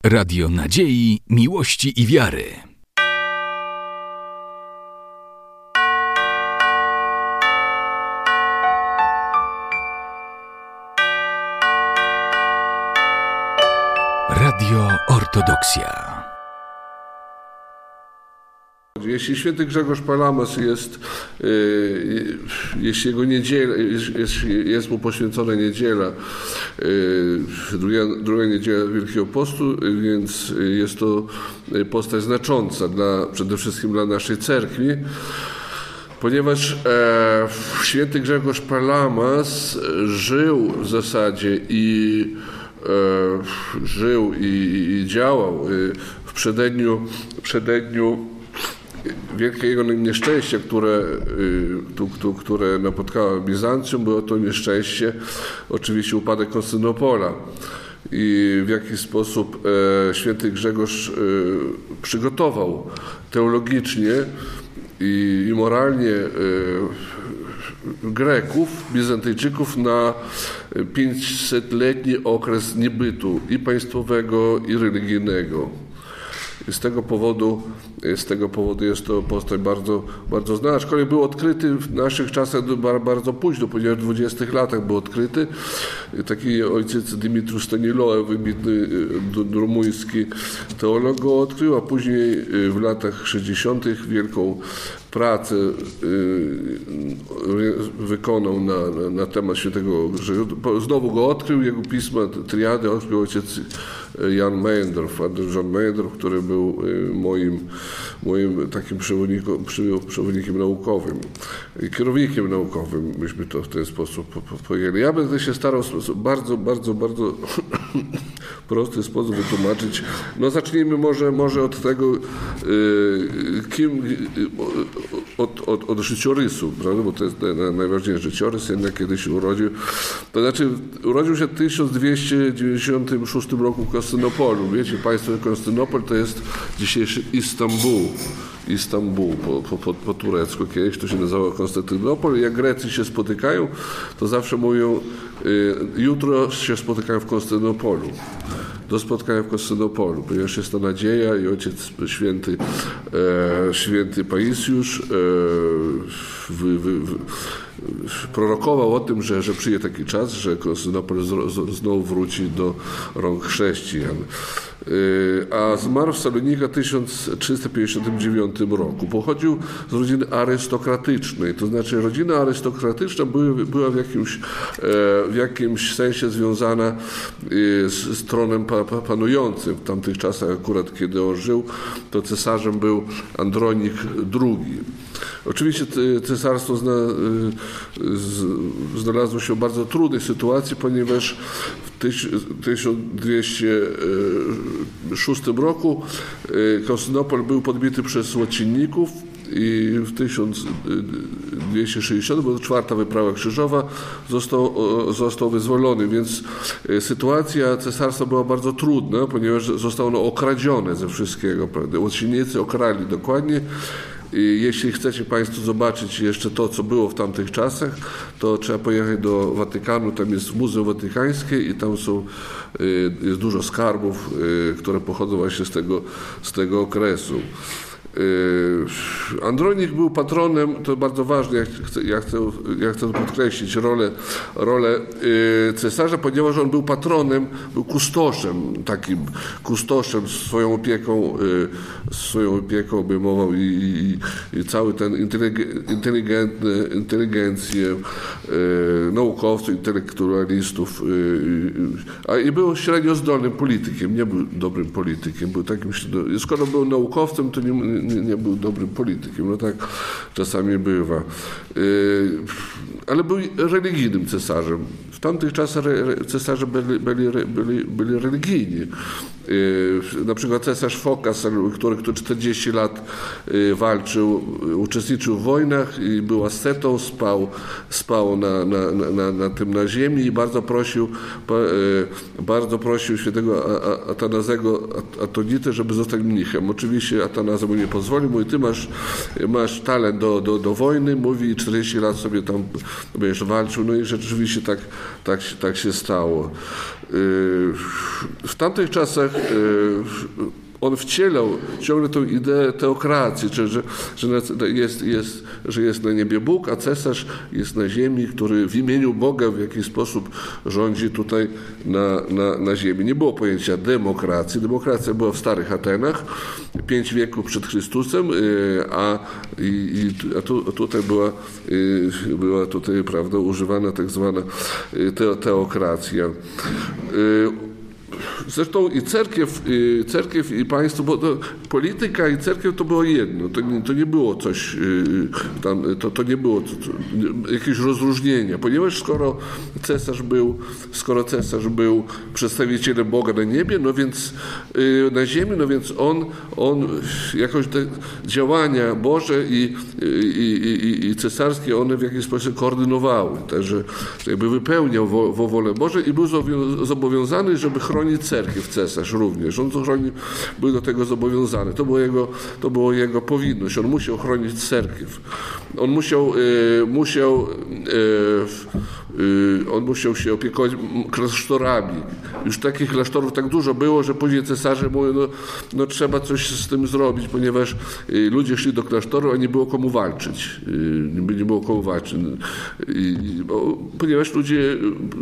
Radio Nadziei, Miłości i Wiary. Radio Ortodoksja. Jeśli święty Grzegorz Palamas jeśli jego niedziela, jest mu poświęcona niedziela, druga niedziela Wielkiego Postu, więc jest to postać znacząca przede wszystkim dla naszej cerkwi, ponieważ święty Grzegorz Palamas żył w zasadzie i działał w przededniu wielkiego nieszczęścia, które napotkało Bizancjum. Było to nieszczęście, oczywiście upadek Konstantynopola. I w jaki sposób święty Grzegorz przygotował teologicznie i moralnie Greków, Bizantyjczyków na 500-letni okres niebytu i państwowego, i religijnego. I z tego powodu jest to postać bardzo, bardzo znana. Aczkolwiek był odkryty w naszych czasach bardzo późno, ponieważ w 20 latach był odkryty. Taki ojciec Dymitru Stanilow, wybitny rumuński teolog, go odkrył, a później w latach 60. wielką pracę wykonał na temat świętego Grzegorza. Znowu go odkrył, jego pisma, triady odkrył ojciec Jan Meyendorff, John Meyendorff, który był moim takim przewodnikiem naukowym, kierownikiem naukowym, byśmy to w ten sposób pojęli. Ja będę się starał w sposób bardzo, bardzo, bardzo prosty sposób wytłumaczyć. No zacznijmy może od tego, od życiorysu, prawda? Bo to jest najważniejszy życiorys, jednak kiedy się urodził. To znaczy, urodził się w 1296 roku w Konstantynopolu. Wiecie Państwo, że Konstantynopol to jest dzisiejszy Istanbul po turecku. Kiedyś to się nazywało Konstantynopol. Jak Grecy się spotykają, to zawsze mówią, jutro się spotykają w Konstantynopolu. Do spotkania w Konstantynopolu, ponieważ jest to nadzieja i ojciec święty Paisiusz prorokował o tym, że przyjdzie taki czas, że Konstantynopol znowu wróci do rąk chrześcijan. A zmarł w Salonikach w 1359 roku. Pochodził z rodziny arystokratycznej, to znaczy rodzina arystokratyczna była w jakimś sensie związana z tronem panującym. W tamtych czasach akurat, kiedy on żył, to cesarzem był Andronik II. Oczywiście cesarstwo znalazło się w bardzo trudnej sytuacji, ponieważ w 1206 roku Konstantynopol był podbity przez łocinników i w 1260, bo czwarta wyprawa krzyżowa, został wyzwolony, więc sytuacja cesarstwa była bardzo trudna, ponieważ zostało ono okradzione ze wszystkiego. Łocinnicy okrali dokładnie. I jeśli chcecie Państwo zobaczyć jeszcze to, co było w tamtych czasach, to trzeba pojechać do Watykanu, tam jest Muzeum Watykańskie i tam jest dużo skarbów, które pochodzą właśnie z tego okresu. Andronik był patronem, to bardzo ważne, ja chcę podkreślić rolę cesarza, ponieważ on był patronem, był kustoszem, swoją opieką obejmował i cały ten inteligencję naukowców, intelektualistów, i był średnio zdolnym politykiem, nie był dobrym politykiem, był takim, skoro był naukowcem, to nie był dobrym politykiem, no tak czasami bywa. Ale był religijnym cesarzem. W tamtych czasach cesarze byli religijni. Na przykład cesarz Fokas, który 40 lat walczył, uczestniczył w wojnach i był ascetą, spał na ziemi i bardzo prosił świętego Atanazego Atonitę, żeby zostać mnichem. Oczywiście Atanaza mu nie pozwolił, mówi, ty masz talent do wojny, mówi, 40 lat sobie tam będziesz walczył, no i rzeczywiście tak się stało. W tamtych czasach on wcielał ciągle tą ideę teokracji, że jest na niebie Bóg, a cesarz jest na ziemi, który w imieniu Boga w jakiś sposób rządzi tutaj na ziemi. Nie było pojęcia demokracji. Demokracja była w starych Atenach, 5 wieków przed Chrystusem, a tutaj była tutaj, prawda, używana tak zwana teokracja. Zresztą i cerkiew i państwo, bo polityka i cerkiew to było jedno. To nie było coś tam, to nie było jakieś rozróżnienia, ponieważ skoro cesarz był przedstawicielem Boga na niebie, no więc na ziemi, no więc on jakoś te działania Boże i cesarskie, one w jakiś sposób koordynowały, także jakby wypełniał wolę Boże i był zobowiązany, żeby chronić cerkiew, cesarz również. On był do tego zobowiązany. To było jego powinność. On musiał chronić cerkiew. On musiał się opiekować klasztorami. Już takich klasztorów tak dużo było, że później cesarze mówią, no trzeba coś z tym zrobić, ponieważ ludzie szli do klasztoru, a nie było komu walczyć. Nie było komu walczyć. Ponieważ ludzie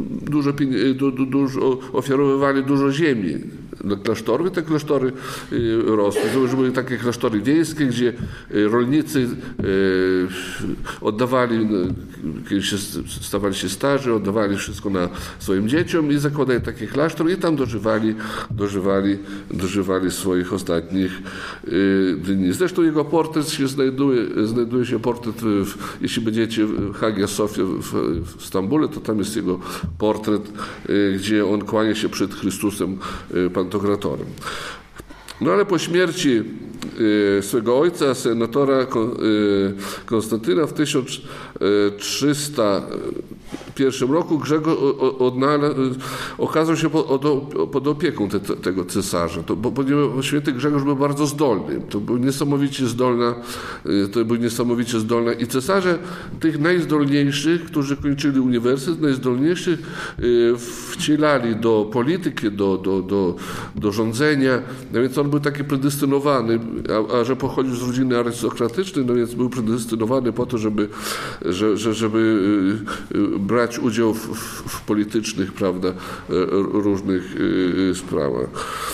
dużo ofiarowywali dużo ziemi dla klasztorów. Te klasztory rosły. To były takie klasztory wiejskie, gdzie rolnicy oddawali, kiedy stawali się starzy, oddawali wszystko swoim dzieciom i zakładali taki klasztor i tam dożywali swoich ostatnich dni. Zresztą jego portret znajduje się portret, jeśli będziecie w Hagia Sofia w Stambule, to tam jest jego portret, gdzie on kłania się przed Chrystusem Pantokratorem. No ale po śmierci swego ojca, senatora Konstantyna w 1301 roku Grzegorz okazał się pod opieką tego cesarza, ponieważ święty Grzegorz był bardzo zdolny. To był niesamowicie zdolna i cesarze tych najzdolniejszych, którzy kończyli uniwersytet, najzdolniejszych wcielali do polityki, do rządzenia, no więc on był taki predestynowany, a że pochodził z rodziny arystokratycznej, no więc był predestynowany po to, żeby brać udział w politycznych, prawda, różnych sprawach.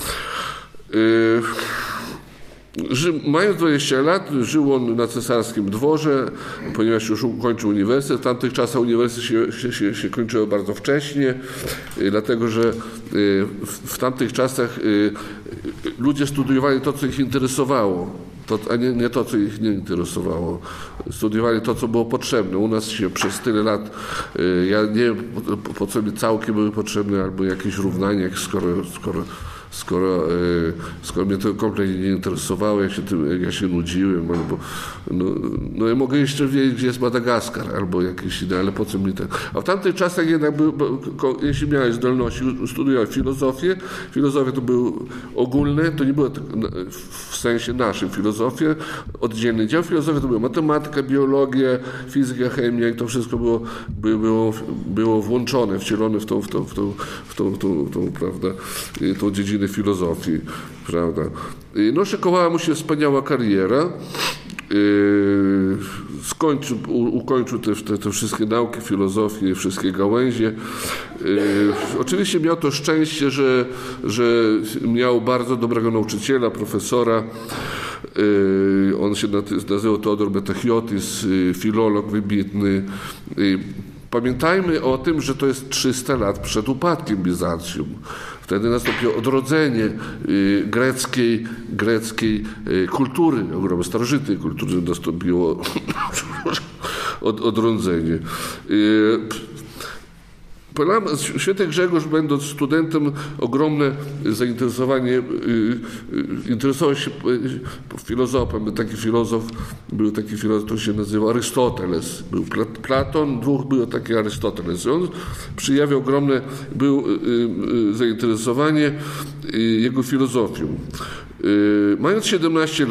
Mając 20 lat, żył on na cesarskim dworze, ponieważ już ukończył uniwersytet. W tamtych czasach uniwersytet się kończyło bardzo wcześnie, dlatego że w tamtych czasach ludzie studiowali to, co ich interesowało, a nie to, co ich nie interesowało. Studiowali to, co było potrzebne. U nas się przez tyle lat, ja nie wiem, po co mi całki były potrzebne, albo jakieś równania, skoro mnie to kompletnie nie interesowało, jak ja się nudziłem, albo no ja mogę jeszcze wiedzieć, gdzie jest Madagaskar, albo jakieś inne, ale po co mi tak. A w tamtych czasach jednak jeśli miałeś zdolności, studiowałeś filozofię. Filozofia to był ogólne, to nie było w sensie naszym filozofię, oddzielny dział. Filozofia to była matematyka, biologia, fizyka, chemia i to wszystko było włączone, wcielone w tą prawda, tą dziedzinę filozofii, prawda. No, szykowała mu się wspaniała kariera. Ukończył te wszystkie nauki, filozofię, wszystkie gałęzie. Oczywiście miał to szczęście, że miał bardzo dobrego nauczyciela, profesora. On się nazywał Teodor Metachiotis, filolog wybitny. Pamiętajmy o tym, że to jest 300 lat przed upadkiem Bizancjum. Wtedy nastąpiło odrodzenie greckiej kultury, starożytnej kultury nastąpiło odrodzenie. Święty Grzegorz, będąc studentem, ogromne zainteresowanie, interesował się filozofem. Był taki filozof, który się nazywał Arystoteles. Był Platon, był taki Arystoteles. On przyjawiał ogromne zainteresowanie jego filozofią. Mając 17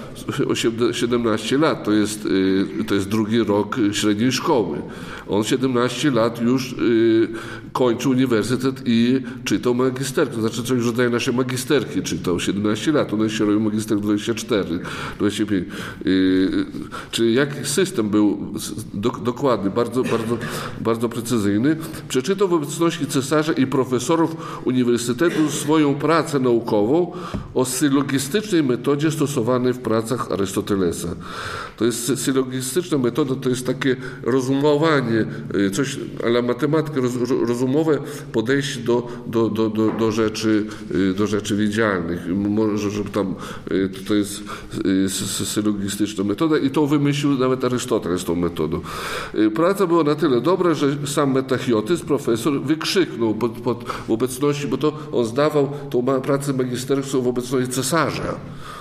lat, to jest drugi rok średniej szkoły. On 17 lat już kończył uniwersytet i czytał magisterkę. Znaczy coś w rodzaju naszej magisterki czytał 17 lat. One się robią magister 24, 25. Czyli jaki system był dokładny, bardzo precyzyjny. Przeczytał w obecności cesarza i profesorów uniwersytetu swoją pracę naukową o sylogistycznej metodzie stosowanej w pracach Arystotelesa. To jest sylogistyczna metoda, to jest takie rozumowanie, coś, ale matematyka, rozumowe podejście do rzeczy widzialnych. Może, żeby tam, to jest sylogistyczna metoda i to wymyślił nawet Arystoteles tą metodą. Praca była na tyle dobra, że sam Metachiotis, profesor, wykrzyknął w obecności, bo to on zdawał tą pracę magisterską w obecności cesarza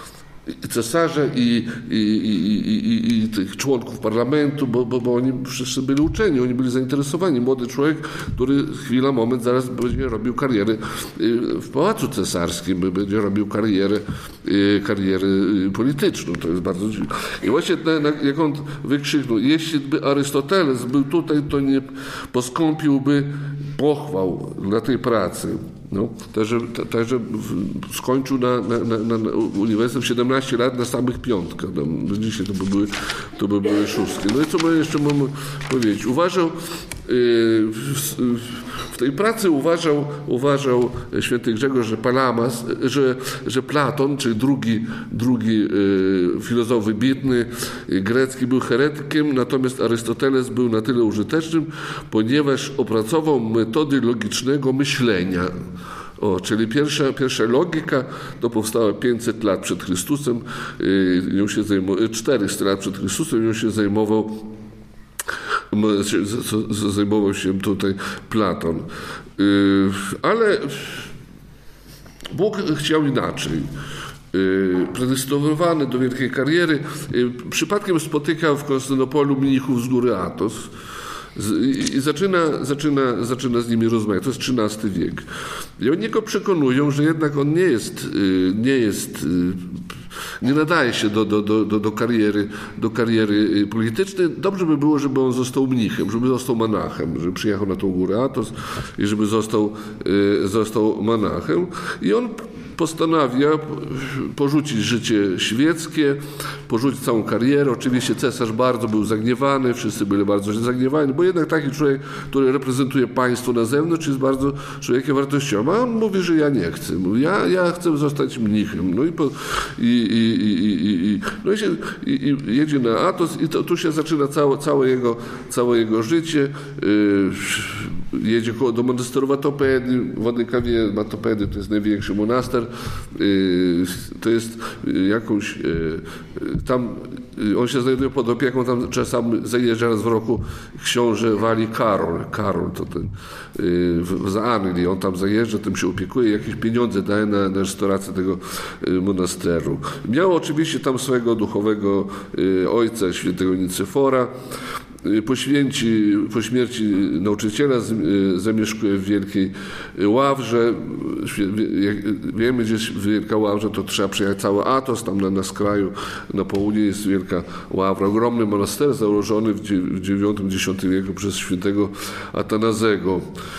i tych członków parlamentu, bo oni wszyscy byli uczeni, oni byli zainteresowani. Młody człowiek, który moment zaraz będzie robił karierę w Pałacu Cesarskim, będzie robił karierę polityczną. To jest bardzo dziwne. I właśnie jak on wykrzyknął, jeśli by Arystoteles był tutaj, to nie poskąpiłby pochwał dla tej pracy. No, także skończył na uniwersytet w 17 lat na samych piątkach. No, dzisiaj to by były szóstki. No i co jeszcze mamy powiedzieć? W tej pracy uważał święty Grzegorz, że Palamas, że Platon, czyli drugi filozof wybitny grecki, był heretykiem, natomiast Arystoteles był na tyle użytecznym, ponieważ opracował metody logicznego myślenia. Czyli pierwsza logika to powstała 500 lat przed Chrystusem, 400 lat przed Chrystusem, ją się zajmował się tutaj Platon. Ale Bóg chciał inaczej. Predestynowany do wielkiej kariery, przypadkiem spotykał w Konstantynopolu mnichów z góry Athos i zaczyna z nimi rozmawiać. To jest XIII wiek. I oni go przekonują, że jednak on nie nadaje się do kariery politycznej. Dobrze by było, żeby on został mnichem, żeby został monachem, żeby przyjechał na tą górę Athos i żeby został monachem. I on postanawia porzucić życie świeckie, porzucić całą karierę. Oczywiście cesarz bardzo był zagniewany, wszyscy byli bardzo zagniewani, bo jednak taki człowiek, który reprezentuje państwo na zewnątrz, jest bardzo człowiekiem wartościowym. A on mówi, że ja nie chcę. Mówi, ja chcę zostać mnichem. No i jedzie na Athos i tu się zaczyna całe jego życie. Jedzie do monasteru Watopedy. Władysław wie, Watopedy to jest największy monaster. To jest jakąś tam on się znajduje pod opieką, tam czasami zajeżdża raz w roku książę Wali Karol to ten z Anglii, on tam zajeżdża, tym się opiekuje, jakieś pieniądze daje na restaurację tego monasteru. Miał oczywiście tam swojego duchowego ojca, świętego Nicyfora. Po śmierci nauczyciela zamieszkuje w Wielkiej Ławrze. Wiemy, gdzie jest Wielka Ławrza, to trzeba przejechać cały Athos, tam na skraju, na południe jest Wielka Ławra. Ogromny monaster założony w IX-X wieku przez świętego Atanazego.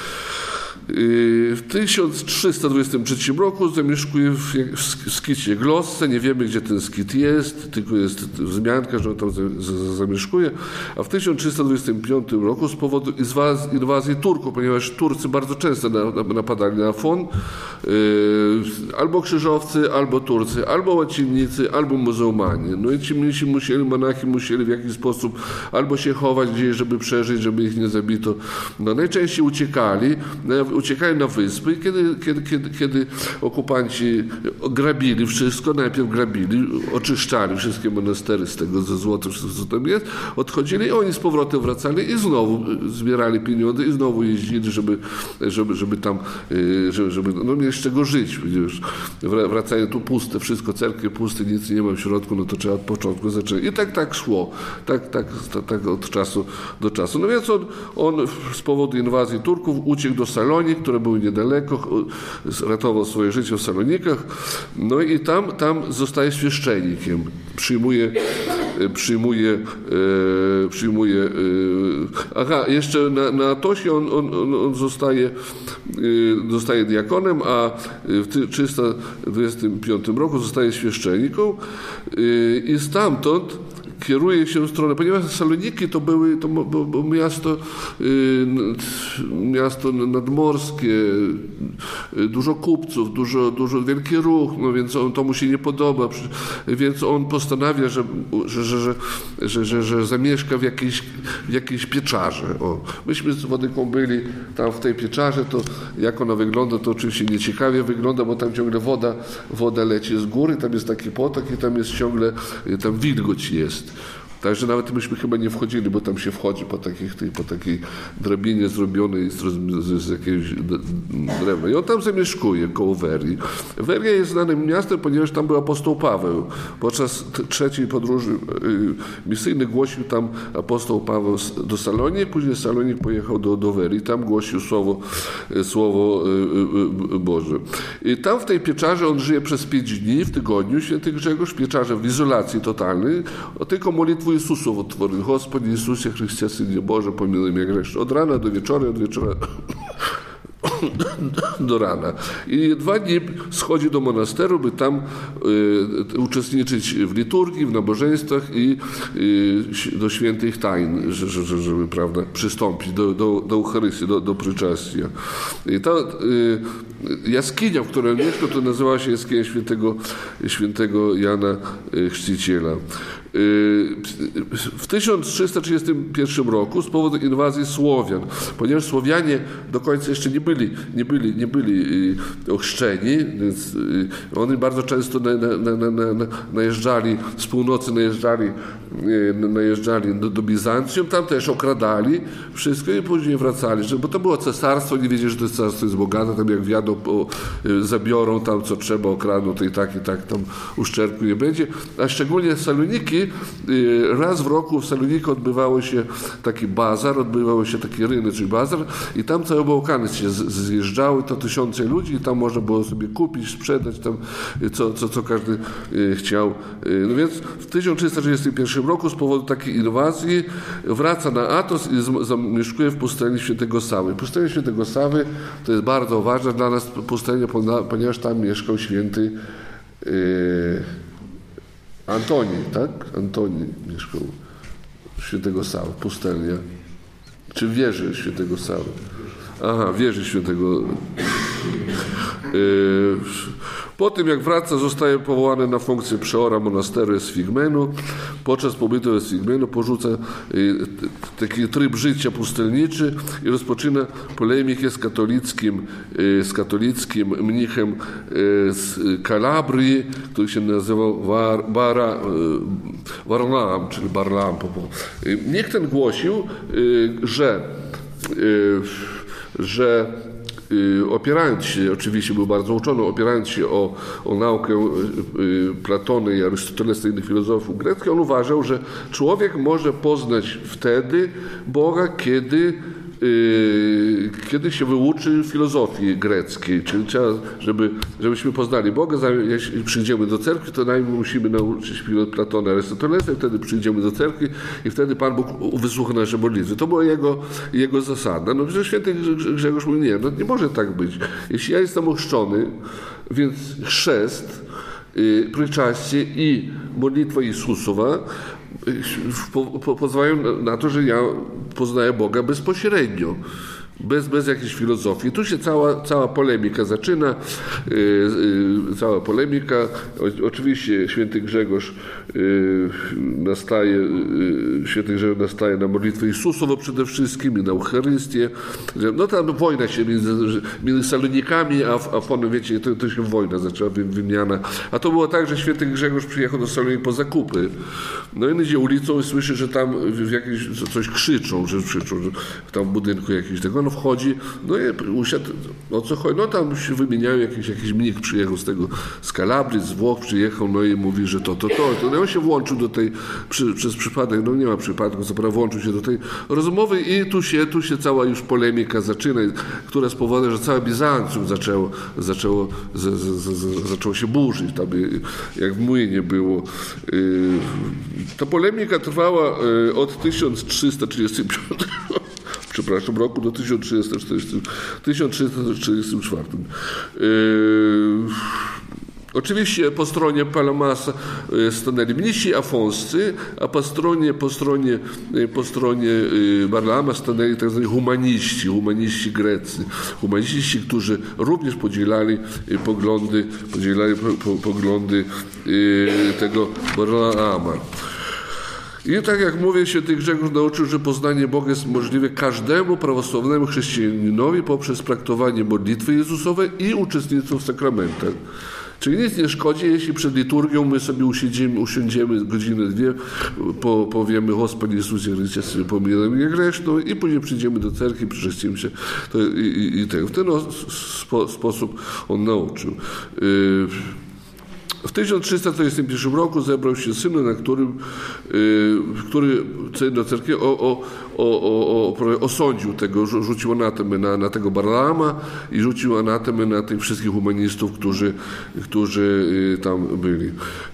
W 1323 roku zamieszkuje w skicie Glossce. Nie wiemy, gdzie ten skit jest, tylko jest wzmianka, że on tam zamieszkuje. A w 1325 roku z powodu inwazji Turków, ponieważ Turcy bardzo często napadali na Afon, albo krzyżowcy, albo Turcy, albo łacinnicy, albo muzułmanie. No i ci monarchi musieli w jakiś sposób albo się chować gdzieś, żeby przeżyć, żeby ich nie zabito. No najczęściej uciekali na wyspy i kiedy okupanci grabili wszystko, najpierw grabili, oczyszczali wszystkie monastery z tego, ze złota, wszystko co tam jest, odchodzili i oni z powrotem wracali i znowu zbierali pieniądze i znowu jeździli, żeby tam, żeby mieć z czego żyć. Wracają tu puste, wszystko, cerkwie puste, nic nie ma w środku, no to trzeba od początku zacząć. I tak szło. Tak od czasu do czasu. No więc on z powodu inwazji Turków uciekł do Salonii, Salonik, które były niedaleko, ratował swoje życie w Salonikach, no i tam zostaje świeszczennikiem, przyjmuje jeszcze na Atosie on zostaje diakonem, a w 325 roku zostaje świeszczennikiem i stamtąd kieruje się w stronę, ponieważ Saloniki to było miasto nadmorskie, dużo kupców, dużo wielki ruch, no więc to mu się nie podoba, więc on postanawia, że zamieszka w jakiejś pieczarze. Myśmy z Wodyką byli tam w tej pieczarze, to jak ona wygląda, to oczywiście nieciekawie wygląda, bo tam ciągle woda leci z góry, tam jest taki potok i tam jest ciągle, tam wilgoć jest. Także nawet myśmy chyba nie wchodzili, bo tam się wchodzi po takiej drabinie zrobionej z jakiegoś drewna. I on tam zamieszkuje koło Werii. Weria jest znanym miastem, ponieważ tam był apostoł Paweł. Podczas trzeciej podróży misyjnej głosił tam apostoł Paweł do Salonik, później Salonik pojechał do Werii. Tam głosił słowo Boże. I tam w tej pieczarze on żyje przez 5 dni w tygodniu, święty Grzegorz, w pieczarze w izolacji totalnej, tylko modlitwą Ісусу отворив. Господи Ісусе Христе, Сині Боже, помилуй mnie grzeszny. Od rana do wieczora, od wieczora do rana. I 2 dni schodzi do monasteru, by tam uczestniczyć w liturgii, w nabożeństwach i do świętych tajn, żeby prawda, przystąpić do Eucharystii, do pryczastia. I ta jaskinia, w której mieszkał, to nazywała się jaskinia świętego Jana Chrzciciela. W 1331 roku z powodu inwazji Słowian, ponieważ Słowianie do końca jeszcze nie byli ochrzczeni, więc oni bardzo często najeżdżali, z północy najeżdżali do Bizancjum, tam też okradali wszystko i później wracali, bo to było cesarstwo, nie wiedzieli, że to cesarstwo jest bogate, tam jak wjadą, zabiorą tam co trzeba, okradną, to i tak tam uszczerbku nie będzie, a szczególnie Saloniki, raz w roku w Saloniku odbywało się taki bazar, odbywało się taki rynek, czyli bazar i tam całe Bałkany się zjeżdżały, to 1000 ludzi i tam można było sobie kupić, sprzedać tam co każdy chciał. No więc w 1331 roku z powodu takiej inwazji wraca na Atos i zamieszkuje w pustyni Świętego Sawy. Pustynia Świętego Sawy to jest bardzo ważna dla nas pustynia, ponieważ tam mieszkał święty Antoni, tak? Antoni mieszkał Świętego Sawy, pustelnia. Czy wieży Świętego Sawy? Aha, wieży Świętego. Po tym jak wraca, zostaje powołany na funkcję przeora monasteru Esfigmenu. Podczas pobytu Esfigmenu porzuca taki tryb życia pustelniczy i rozpoczyna polemikę z katolickim mnichem z Kalabrii, który się nazywał Varlam, czyli Barlam. Mnich ten głosił, że opierając się, oczywiście był bardzo uczony, opierając się o naukę Platona i Arystotelesa i innych filozofów greckich, on uważał, że człowiek może poznać wtedy Boga, kiedy się wyuczy filozofii greckiej, czyli trzeba, żebyśmy poznali Boga, jeśli przyjdziemy do cerkwi, to najpierw musimy nauczyć Platona, Arystotelesa i wtedy przyjdziemy do cerkwi i wtedy Pan Bóg wysłucha nasze modlitwy. To była jego zasada. No przecież święty Grzegorz mówi, nie może tak być. Jeśli ja jestem ochrzczony, więc chrzest, pryczastie i modlitwa Jezusowa pozwalają na to, że ja poznaję Boga bezpośrednio, bez jakiejś filozofii. Tu się cała polemika zaczyna, Oczywiście święty Grzegorz nastaje na modlitwę Jezusową przede wszystkim i na Eucharystię. No tam wojna się między Salonikami, a potem wiecie, to się wojna zaczęła, wymiana. A to było tak, że święty Grzegorz przyjechał do Salonik po zakupy. No i idzie ulicą i słyszy, że tam coś krzyczą, że tam w budynku jakimś tego. on wchodzi, no i usiadł, o co chodzi, no tam się wymieniają, jakiś mnik przyjechał z Kalabrii, z Włoch przyjechał, no i mówi, że to. No i on się włączył do tej, przez przypadek, no nie ma przypadku, co prawda włączył się do tej rozmowy i tu się cała już polemika zaczyna, która spowoduje, że całe Bizancjum zaczęło się burzyć, tam jak w młynie było. Ta polemika trwała od 1335 roku do 1344. Oczywiście po stronie Palamasa stanęli mnisi afonscy, a po stronie Barlaama stanęli tak zwani humaniści grecy. Humaniści, którzy również podzielali poglądy tego Barlaama. I tak jak mówię, święty Grzegorz nauczył, że poznanie Boga jest możliwe każdemu prawoslawnemu chrześcijaninowi poprzez praktykowanie modlitwy Jezusowej i uczestnictwo w sakramentach. Czyli nic nie szkodzi, jeśli przed liturgią my sobie usiądziemy godzinę, dwie, powiemy Gospodzie Jezusie Chrystusie, pomiłuj mnie grzeszną i później przyjdziemy do cerkwi, przeczyścimy się i tego. W ten sposób on nauczył. W 1341 roku zebrał się synod, na który do cerkwi osądził tego, rzucił anatemę na tego Barlaama i rzucił anatemę na tych wszystkich humanistów, którzy tam byli.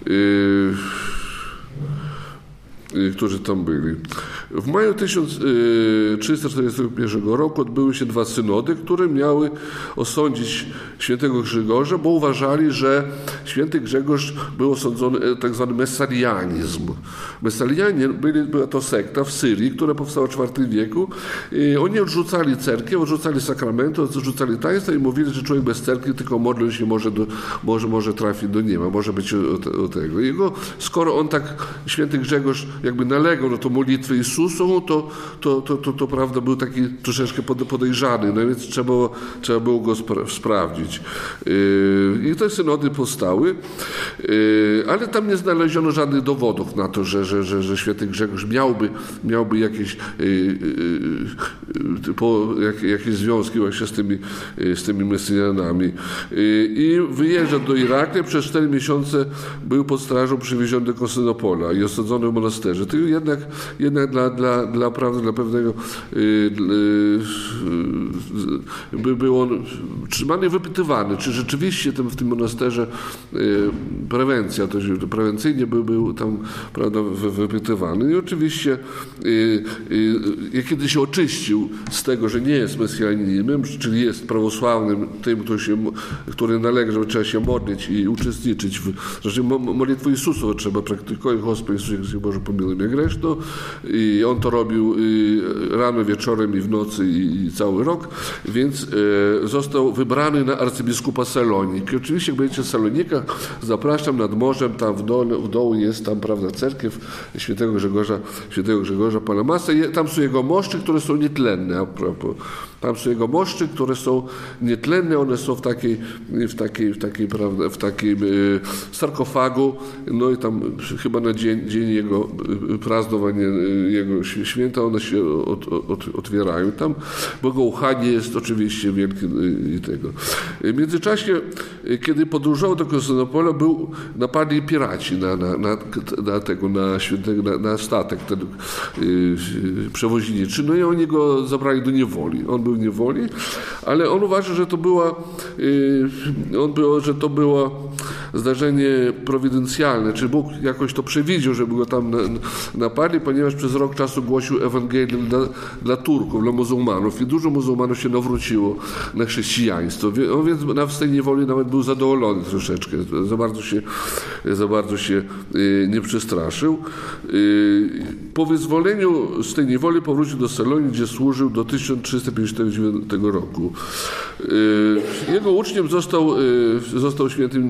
W maju 1341 roku odbyły się 2 synody, które miały osądzić świętego Grzegorza, bo uważali, że święty Grzegorz był osądzony tak zwany mesalianizm. Mesalianie była to sekta w Syrii, która powstała w IV wieku. Oni odrzucali cerkiew, odrzucali sakramenty, odrzucali taństwa i mówili, że człowiek bez cerkwi tylko modląc się może trafić do nieba, może być o tego. Skoro on tak, święty Grzegorz jakby nalegał na tą modlitwę Jezusową, to prawda, był taki troszeczkę podejrzany, no więc trzeba było go sprawdzić. I te synody powstały, ale tam nie znaleziono żadnych dowodów na to, że święty Grzegorz miałby jakieś związki właśnie z tymi mesjanami. I wyjeżdża do Irakli, przez 4 miesiące był pod strażą przywieziony do Konstantynopola i osadzony w monasterze. To jednak dla pewnego był on trzymany i wypytywany, czy rzeczywiście w tym monasterze prewencyjnie był tam, prawda, wypytywany. I oczywiście kiedy się oczyścił z tego, że nie jest mesjaninem, czyli jest prawosławnym, tym, który nalega, że trzeba się modlić i uczestniczyć w modlitwie Jezusa trzeba praktykować, Gospodzie Jezusie Boże, pomiłuj mnie grzeszną. I on to robił rano, wieczorem i w nocy i cały rok, więc został wybrany na arcybiskupa Saloniki. Oczywiście jak będziecie w Salonikach, zapraszam nad morzem, tam w dołu jest tam, prawda, cerkiew świętego Grzegorza Palamasa. Tam są jego moszczy, które są nietlenne, a propos. Tam są jego moszczy, które są nietlenne, one są w takim sarkofagu, no i tam chyba na dzień jego praznowania, jego święta, one się otwierają. Tam bogouchanie jest oczywiście wielkie i tego. W międzyczasie, kiedy podróżował do Konstantynopola, napadli piraci na statek ten przewoźniczy, no i oni go zabrali do niewoli. On był w niewoli, ale on uważa, że to było zdarzenie prowidencjalne, czy Bóg jakoś to przewidział, żeby go tam napadli, ponieważ przez rok czasu głosił Ewangelię dla Turków, dla muzułmanów i dużo muzułmanów się nawróciło na chrześcijaństwo. On więc w tej niewoli nawet był zadowolony troszeczkę, za bardzo się nie przestraszył. Po wyzwoleniu z tej niewoli powrócił do Salonii, gdzie służył do 1359 roku. Jego uczniem został świętym Mikołajem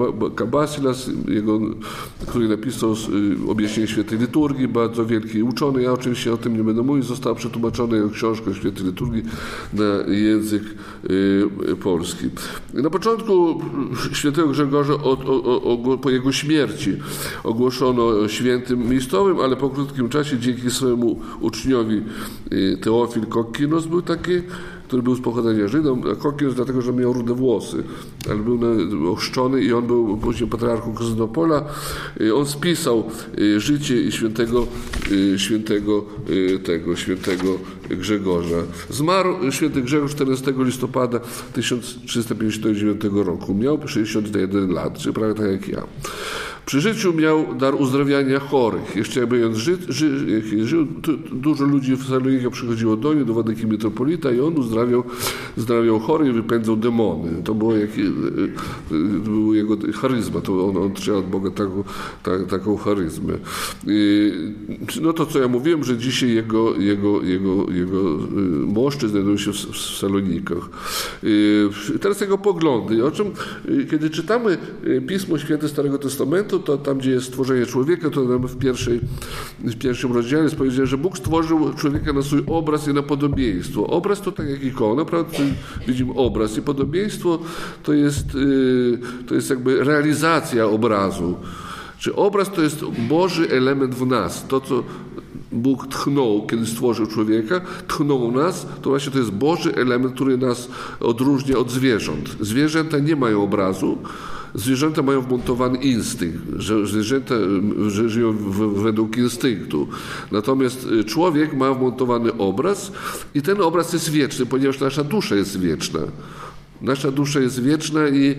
Kabasilas, który napisał objaśnienie świętej liturgii, bardzo wielki uczony. Ja oczywiście o tym nie będę mówić. Została przetłumaczona jego książka o świętej liturgii na język polski. Na początku świętego Grzegorza po jego śmierci ogłoszono świętym miejscowym, ale po krótkim czasie dzięki swojemu uczniowi Teofil Kokkinos był taki, który był z pochodzenia Żyda, a Kokkinos dlatego, że miał rude włosy, ale był ochrzczony i on był później patriarchą Konstantynopola. On spisał życie świętego Grzegorza. Zmarł święty Grzegorz 14 listopada 1359 roku. Miał 61 lat, czyli prawie tak jak ja. Przy życiu miał dar uzdrawiania chorych. Jeszcze jakby on żył, dużo ludzi w Salonikę przychodziło do niego, do Władyki Metropolita i on uzdrawiał chorych i wypędzał demony. To było jego charyzma. To on trzeba od Boga taką charyzmę. No to co ja mówiłem, że dzisiaj jego moszczy znajdują się w Salonikach. Teraz jego poglądy. O czym, kiedy czytamy Pismo Święte Starego Testamentu, to tam, gdzie jest stworzenie człowieka, to nam w pierwszym rozdziale jest powiedziane, że Bóg stworzył człowieka na swój obraz i na podobieństwo. Obraz to tak jak ikona, prawda? Widzimy obraz i podobieństwo to jest jakby realizacja obrazu. Czy obraz to jest Boży element w nas. To, co Bóg tchnął, kiedy stworzył człowieka, tchnął nas, to właśnie to jest Boży element, który nas odróżnia od zwierząt. Zwierzęta nie mają obrazu, zwierzęta mają wmontowany instynkt, że zwierzęta żyją według instynktu. Natomiast człowiek ma wmontowany obraz i ten obraz jest wieczny, ponieważ nasza dusza jest wieczna. Nasza dusza jest wieczna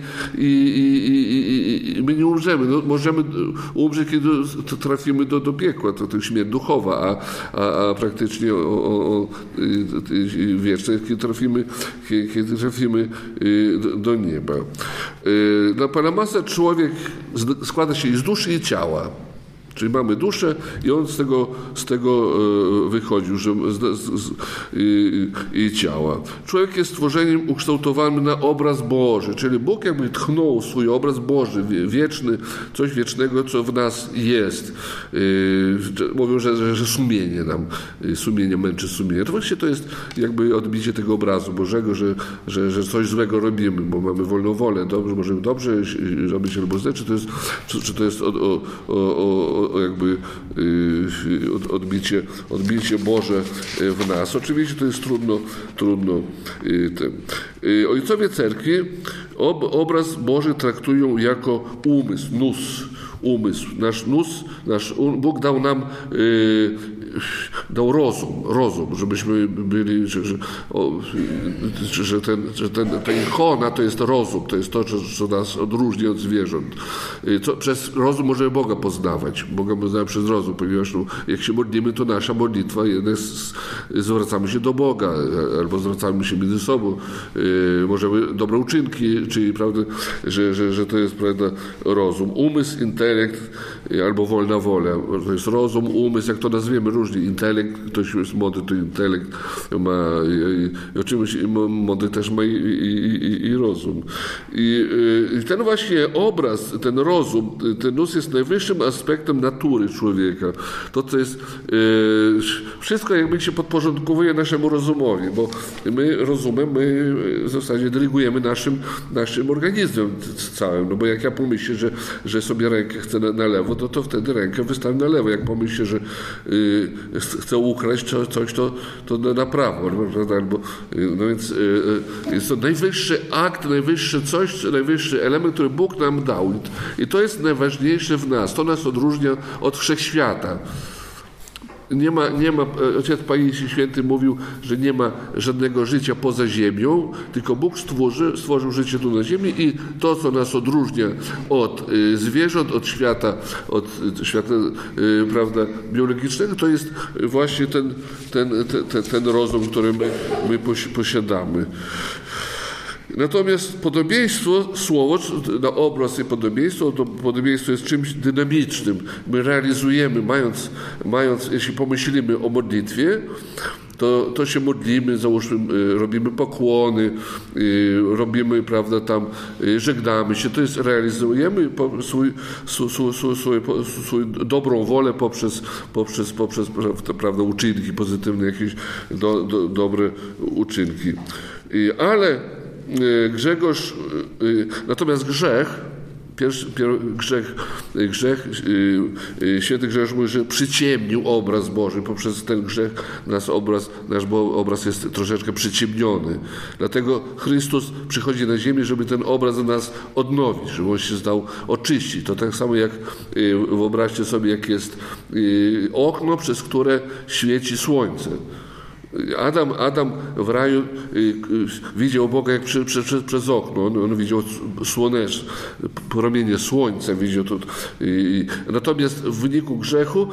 i my nie umrzemy. No, możemy umrzeć, kiedy trafimy do piekła, to śmierć duchowa, a praktycznie wieczne, kiedy trafimy do nieba. Na Palamasa człowiek składa się z duszy i ciała. Czyli mamy duszę i on z tego wychodził, i ciała. Człowiek jest stworzeniem ukształtowanym na obraz Boży, czyli Bóg jakby tchnął swój obraz Boży, wieczny, coś wiecznego, co w nas jest. Mówią, że sumienie męczy sumienie. To właśnie to jest jakby odbicie tego obrazu Bożego, że coś złego robimy, bo mamy wolną wolę. Możemy dobrze robić albo źle, czy to jest jakby odbicie Boże w nas. Oczywiście to jest trudno. Ojcowie Cerkwi obraz Boży traktują jako umysł. Bóg dał nam dał rozum, żebyśmy byli, że ta ikona to jest rozum, to jest to, co nas odróżnia od zwierząt. Przez rozum możemy Boga poznawać. Boga poznamy przez rozum, ponieważ jak się modlimy, to nasza modlitwa zwracamy się do Boga, albo zwracamy się między sobą. Możemy dobre uczynki, czyli prawda, że to jest prawda, rozum. Umysł, intelekt albo wolna wola. To jest rozum, umysł, jak to nazwiemy różnie. Intelekt, ktoś jest mądry, to intelekt ma i oczywiście mądry też ma i rozum. I ten właśnie obraz, ten rozum, ten nos jest najwyższym aspektem natury człowieka. To, co jest wszystko jakby się podporządkowuje naszemu rozumowi, bo my rozumem, my w zasadzie dyrygujemy naszym organizmem całym, no bo jak ja pomyślę, że sobie rękę chcę na lewo, to wtedy rękę wystawię na lewo. Jak pomyślę, że chcę ukraść coś, to na prawo. Albo, no więc jest to najwyższy akt, najwyższy coś, najwyższy element, który Bóg nam dał. I to jest najważniejsze w nas. To nas odróżnia od wszechświata. Nie ma, ojciec Paisi Święty mówił, że nie ma żadnego życia poza ziemią, tylko Bóg stworzył życie tu na ziemi i to, co nas odróżnia od zwierząt, od świata prawda, biologicznego, to jest właśnie ten rozum, który my posiadamy. Natomiast podobieństwo, słowo na obraz i podobieństwo, to podobieństwo jest czymś dynamicznym. My realizujemy, mając, jeśli pomyślimy o modlitwie, to się modlimy, załóżmy, robimy pokłony, robimy, prawda, tam żegnamy się, to jest realizujemy swoją dobrą wolę poprzez prawda, uczynki pozytywne, jakieś dobre uczynki. Ale natomiast grzech, święty Grzegorz mówi, że przyciemnił obraz Boży. Poprzez ten grzech nasz obraz jest troszeczkę przyciemniony. Dlatego Chrystus przychodzi na ziemię, żeby ten obraz nas odnowić, żeby on się zdał oczyścić. To tak samo jak wyobraźcie sobie, jak jest okno, przez które świeci słońce. Adam w raju widział Boga jak przez okno. On widział promienie słońca. Widział to. Natomiast w wyniku grzechu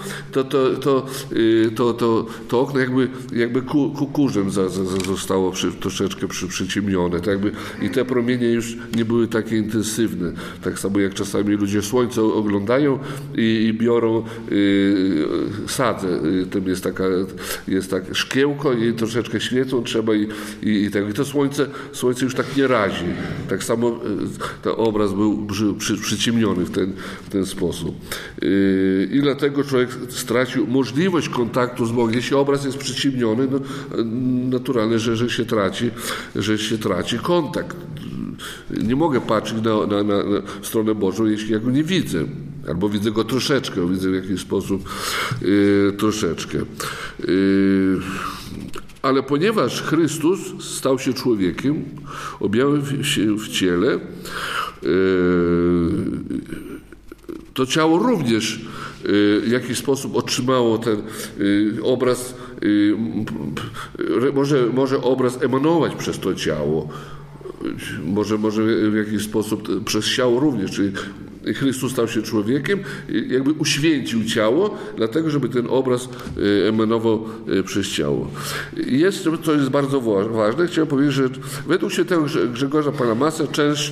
to okno jakby kurzem zostało troszeczkę przyciemnione. Tak jakby, i te promienie już nie były takie intensywne. Tak samo jak czasami ludzie słońce oglądają i biorą sadzę. Tam jest tak szkiełko i troszeczkę świecą trzeba i to słońce już tak nie razi. Tak samo ten obraz był przyciemniony w ten sposób. I dlatego człowiek stracił możliwość kontaktu z Bogiem. Jeśli obraz jest przyciemniony, no naturalne, że się traci kontakt. Nie mogę patrzeć na stronę Bożą, jeśli ja go nie widzę. Albo widzę go troszeczkę, widzę w jakiś sposób troszeczkę. Ale ponieważ Chrystus stał się człowiekiem, objawił się w ciele, to ciało również w jakiś sposób otrzymało ten obraz, może obraz emanować przez to ciało. Może w jakiś sposób przez ciało również, czyli Chrystus stał się człowiekiem, jakby uświęcił ciało, dlatego, żeby ten obraz emanował przez ciało. Jeszcze, co jest bardzo ważne, chciałem powiedzieć, że według świętego Grzegorza Palamasa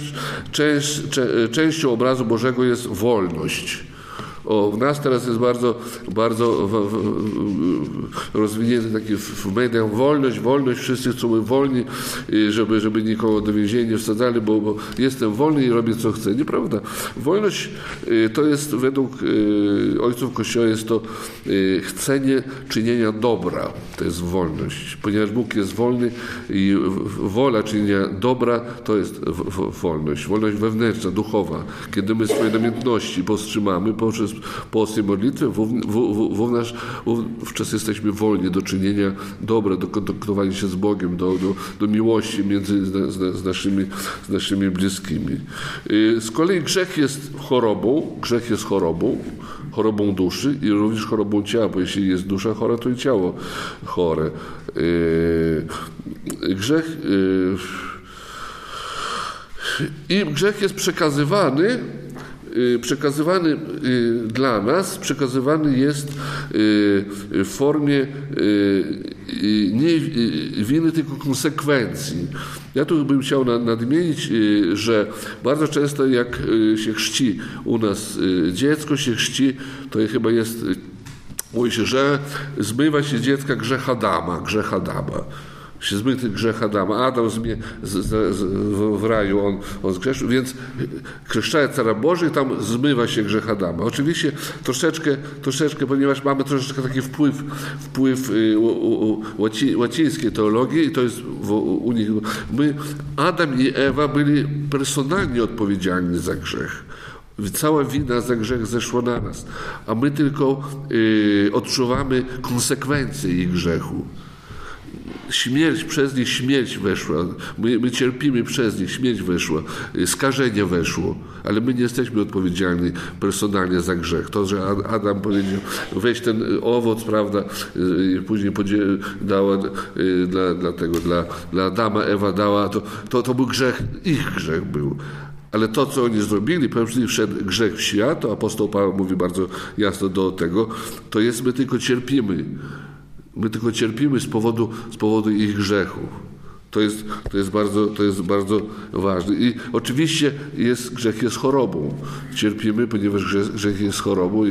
częścią obrazu Bożego jest wolność. W nas teraz jest bardzo rozwinięty taki w mediach wolność, wszyscy chcą wolni, żeby nikogo do więzienia nie wsadzali, bo jestem wolny i robię co chcę. Nieprawda. Wolność to jest według ojców Kościoła jest to chcenie czynienia dobra. To jest wolność. Ponieważ Bóg jest wolny i wola czynienia dobra to jest wolność. Wolność wewnętrzna, duchowa. Kiedy my swoje namiętności powstrzymamy poprzez post i modlitwę, wówczas jesteśmy wolni do czynienia dobra, do kontaktowania się z Bogiem, do miłości z naszymi bliskimi. Z kolei grzech jest chorobą duszy i również chorobą ciała, bo jeśli jest dusza chora, to i ciało chore. Grzech jest przekazywany dla nas, przekazywany jest w formie nie winy, tylko konsekwencji. Ja tu bym chciał nadmienić, że bardzo często jak się chrzci u nas dziecko, to chyba jest, mówi się, że zmywa się dziecka grzech Adama. Się zmyty grzech Adama. Adam w raju on zgrzeszył, więc kreszczając Cara Boży, tam zmywa się grzech Adama. Oczywiście troszeczkę, ponieważ mamy troszeczkę taki wpływ łacińskiej teologii i to jest u nich. Adam i Ewa byli personalnie odpowiedzialni za grzech. Cała wina za grzech zeszła na nas, a my tylko odczuwamy konsekwencje ich grzechu. Przez nich śmierć weszła. My cierpimy przez nich, śmierć weszła, skażenie weszło, ale my nie jesteśmy odpowiedzialni personalnie za grzech. To, że Adam powiedział, weź ten owoc, prawda, i później dała dla Adama, Ewa dała, to był grzech, ich grzech był. Ale to, co oni zrobili, pewnie wszedł grzech w świat, to apostoł Paweł mówi bardzo jasno do tego, to jest, my tylko cierpimy. My tylko cierpimy z powodu ich grzechów. To jest bardzo ważne. I oczywiście grzech jest chorobą. Cierpimy, ponieważ grzech jest chorobą.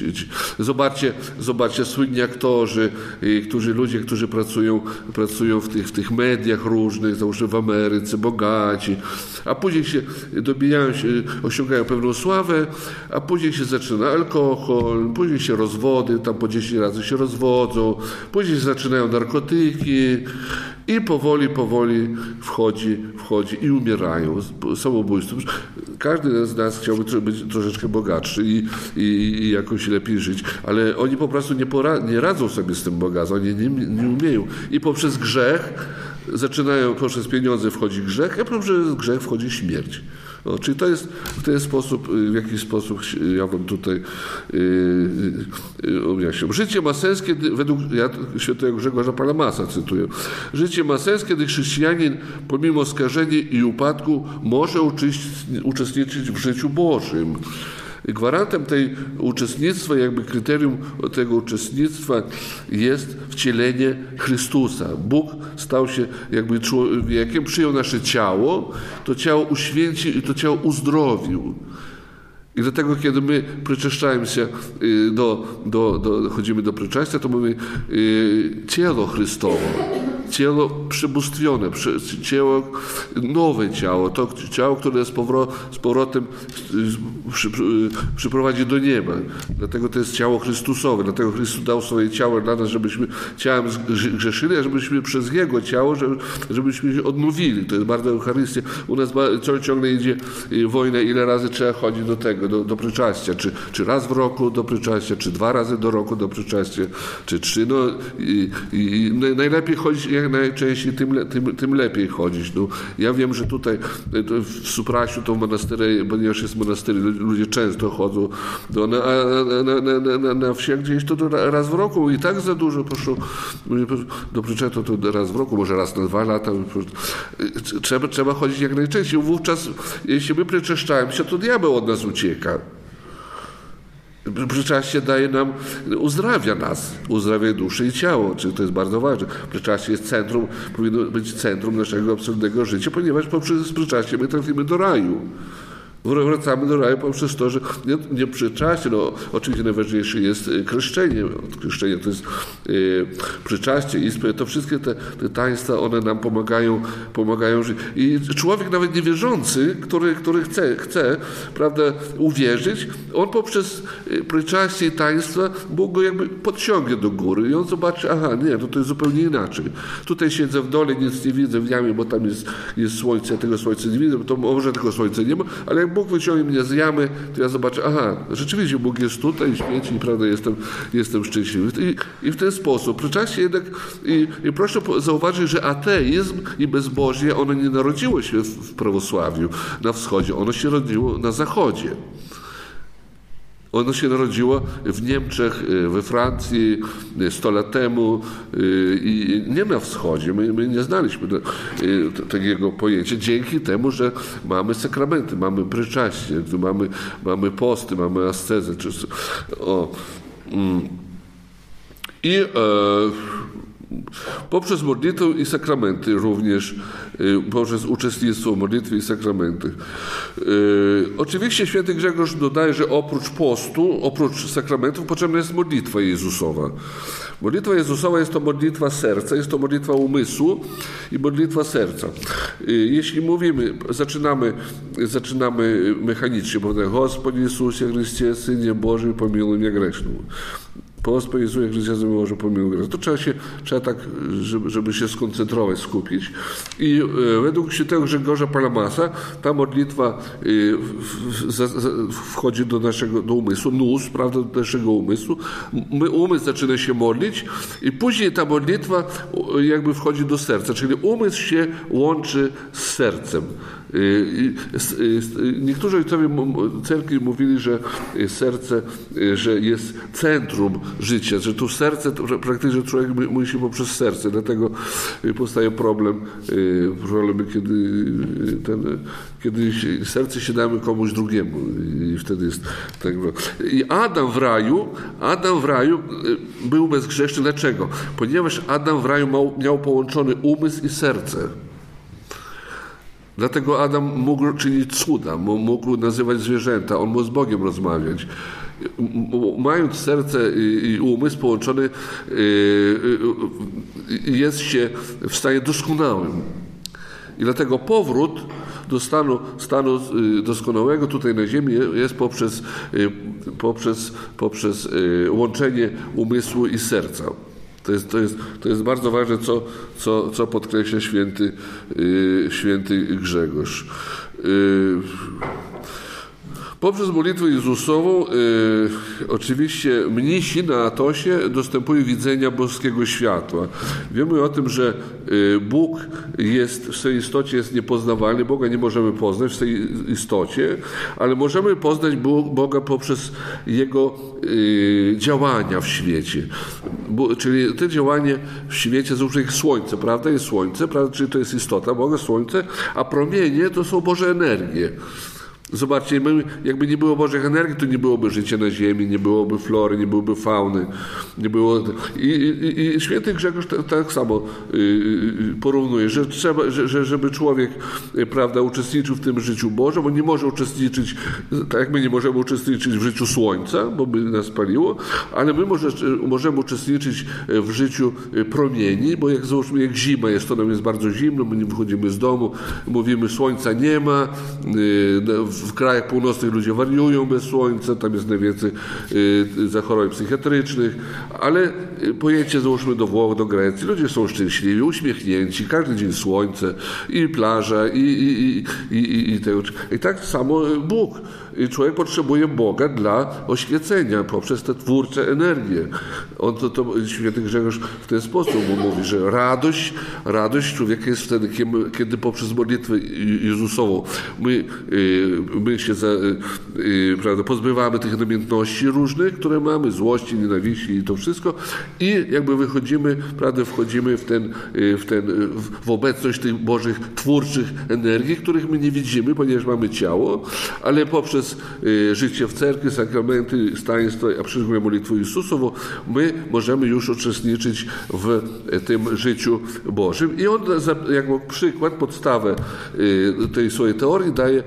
Zobaczcie słynni aktorzy, ludzie, którzy pracują w tych mediach różnych, załóżmy w Ameryce, bogaci, a później się osiągają pewną sławę, a później się zaczyna alkohol, później się rozwody, tam po 10 razy się rozwodzą, później zaczynają narkotyki i powoli wchodzi i umierają samobójstwem. Każdy z nas chciałby być troszeczkę bogatszy i jakoś lepiej żyć, ale oni po prostu nie radzą sobie z tym bogactwem, oni nie umieją. I poprzez grzech poprzez pieniądze wchodzi grzech, a poprzez grzech wchodzi śmierć. Czyli to jest w jakiś sposób ja wam tutaj objaśniam. Życie ma sens, kiedy, według świętego Grzegorza Palamasa cytuję, życie ma sens, kiedy chrześcijanin pomimo skażenia i upadku może uczestniczyć w życiu Bożym. Gwarantem tej uczestnictwa, kryterium tego uczestnictwa jest wcielenie Chrystusa. Bóg stał się człowiekiem, przyjął nasze ciało, to ciało uświęcił i to ciało uzdrowił. I dlatego, kiedy my przyczeszczamy się, chodzimy do przyczastia, to mówimy ciało Chrystowe. Ciało przebóstwione, nowe ciało, to ciało, które z powrotem przyprowadzi do nieba. Dlatego to jest ciało Chrystusowe, dlatego Chrystus dał swoje ciało dla nas, żebyśmy ciałem grzeszyli, a żebyśmy przez Jego ciało, żebyśmy się odnowili. To jest bardzo Eucharystia. U nas ciągle idzie wojna, ile razy trzeba chodzić do przyczastia. Czy raz w roku do przyczastia, czy 2 razy do roku do przyczastia, czy 3. Najlepiej chodzić najczęściej, tym lepiej chodzić. Ja wiem, że tutaj w Suprasiu, to w monastery, ponieważ jest monastery, ludzie często chodzą na wsiach gdzieś, to raz w roku i tak za dużo poszło do przyczetu, to raz w roku, może raz na 2 lata. Trzeba chodzić jak najczęściej. Wówczas, jeśli my przeczeszczamy się, to diabeł od nas ucieka. Przyczaście daje nam, uzdrawia duszę i ciało, czyli to jest bardzo ważne. Przyczaście jest powinno być centrum naszego absolutnego życia, ponieważ poprzez przyczaście my trafimy do raju. Wracamy do raju poprzez to, że nie przyczaście, oczywiście najważniejsze jest kreszczenie. Kreszczenie to jest przyczaście, ispy, to wszystkie te taństwa, one nam pomagają żyć. I człowiek nawet niewierzący, który chce, prawda, uwierzyć, on poprzez przyczaście i taństwa Bóg go podciągnie do góry i on zobaczy, to jest zupełnie inaczej. Tutaj siedzę w dole, nic nie widzę w jamie, bo tam jest słońce, ja tego słońca nie widzę, to może tego słońca nie ma, ale jak Bóg wyciągnie mnie z jamy, to ja zobaczę, rzeczywiście Bóg jest tutaj, świeci i prawda, jestem szczęśliwy. I w ten sposób, przyczaście jednak, i proszę zauważyć, że ateizm i bezbożie, ono nie narodziło się w prawosławiu na wschodzie, ono się rodziło na zachodzie. Ono się narodziło w Niemczech, we Francji 100 lat temu i nie na wschodzie. My nie znaliśmy takiego pojęcia dzięki temu, że mamy sakramenty, mamy przyczaście, mamy posty, mamy ascezę. Poprzez modlitwę i sakramenty również, poprzez uczestnictwo w modlitwie i sakramentach. Oczywiście święty Grzegorz dodaje, że oprócz postu, oprócz sakramentów potrzebna jest modlitwa Jezusowa. Modlitwa Jezusowa jest to modlitwa serca, jest to modlitwa umysłu i modlitwa serca. Jeśli mówimy, zaczynamy mechanicznie, mówimy, Gospodzie Jezusie Chryście, Synie Boży, pomiłuj mnie grzeszną. Gospodzie Jezusie Chryście, Synie Boży, pomiłuj mnie grzeszną. To trzeba tak, żeby się skoncentrować, skupić. I według świętego Grzegorza Palamasa ta modlitwa wchodzi do umysłu, nus, prawda, do naszego umysłu. Umysł zaczyna się modlić i później ta modlitwa wchodzi do serca, czyli umysł się łączy z sercem. Niektórzy ojcowie cerkwi mówili, że serce, że jest centrum życia, że tu serce, praktycznie człowiek musi poprzez serce, dlatego powstaje problemy, kiedy serce się damy komuś drugiemu i wtedy jest tak. I Adam w raju był bezgrzeszny. Dlaczego? Ponieważ Adam w raju miał połączony umysł i serce. Dlatego Adam mógł czynić cuda, mógł nazywać zwierzęta, on mógł z Bogiem rozmawiać. Mając serce i umysł połączony, jest się w stanie doskonałym. I dlatego powrót do stanu doskonałego tutaj na ziemi jest poprzez łączenie umysłu i serca. To jest bardzo ważne, co podkreśla święty Grzegorz. Poprzez modlitwę Jezusową oczywiście mnisi na Atosie dostępują widzenia boskiego światła. Wiemy o tym, że Bóg w swojej istocie jest niepoznawalny. Boga nie możemy poznać w tej istocie, ale możemy poznać Boga poprzez Jego działania w świecie. Czyli to działanie w świecie, załóżmy jak słońce, prawda? Jest słońce, prawda? Czyli to jest istota Boga, słońce, a promienie to są Boże energie. Zobaczcie, jakby nie było Bożych energii, to nie byłoby życia na ziemi, nie byłoby flory, nie byłoby fauny, nie było... I święty Grzegorz tak samo porównuje, że trzeba, żeby człowiek, prawda, uczestniczył w tym życiu Bożym, on nie może uczestniczyć, tak jak my nie możemy uczestniczyć w życiu słońca, bo by nas paliło, ale my możemy uczestniczyć w życiu promieni, bo jak załóżmy, jak zima jest, to nam jest bardzo zimno, my nie wychodzimy z domu, mówimy, słońca nie ma, w krajach północnych ludzie wariują bez słońca, tam jest najwięcej zachorowań psychiatrycznych, ale pojedźcie, załóżmy, do Włoch, do Grecji, ludzie są szczęśliwi, uśmiechnięci, każdy dzień słońce i plaża i tak samo Bóg. I człowiek potrzebuje Boga dla oświecenia poprzez te twórcze energie. Święty Grzegorz w ten sposób mówi, że radość człowieka jest wtedy, kiedy poprzez modlitwę Jezusową my się prawda, pozbywamy tych namiętności różnych, które mamy, złości, nienawiści i to wszystko, i jakby wchodzimy w obecność tych Bożych twórczych energii, których my nie widzimy, ponieważ mamy ciało, ale poprzez życie w cerkwi, sakramenty, staństwo, a szczególnie modlitwę Jezusową, my możemy już uczestniczyć w tym życiu Bożym. I on jako przykład, podstawę tej swojej teorii daje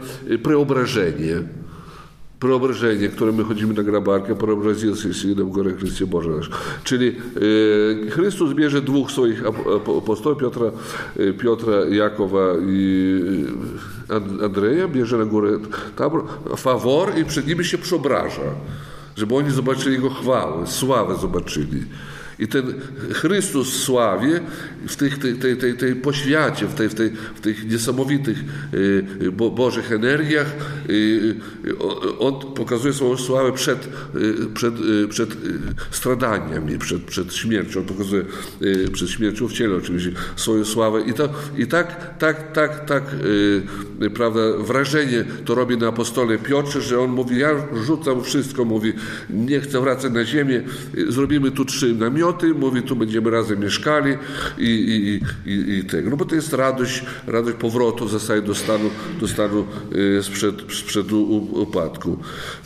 preobrażenie, które my chodzimy na grabarkę, preobrazился Synem Горы Христе Boże nasz. Czyli Chrystus bierze dwóch swoich apostołów, Piotra, Jakowa i Andrzeja, bierze na górę Tabor, Fawor i przed nimi się przeobraża, żeby oni zobaczyli Jego chwałę, sławę zobaczyli. I ten Chrystus w sławie, w tej poświacie, w tych niesamowitych Bożych energiach, on pokazuje swoją sławę przed stradaniami, przed śmiercią. On pokazuje przed śmiercią w ciele oczywiście swoją sławę. I tak prawda, wrażenie to robi na apostole Piotrze, że on mówi, ja rzucam wszystko, mówi, nie chcę wracać na ziemię, zrobimy tu 3 namioty, mówi, tu będziemy razem mieszkali i tego. No bo to jest radość powrotu w zasadzie do stanu sprzed upadku.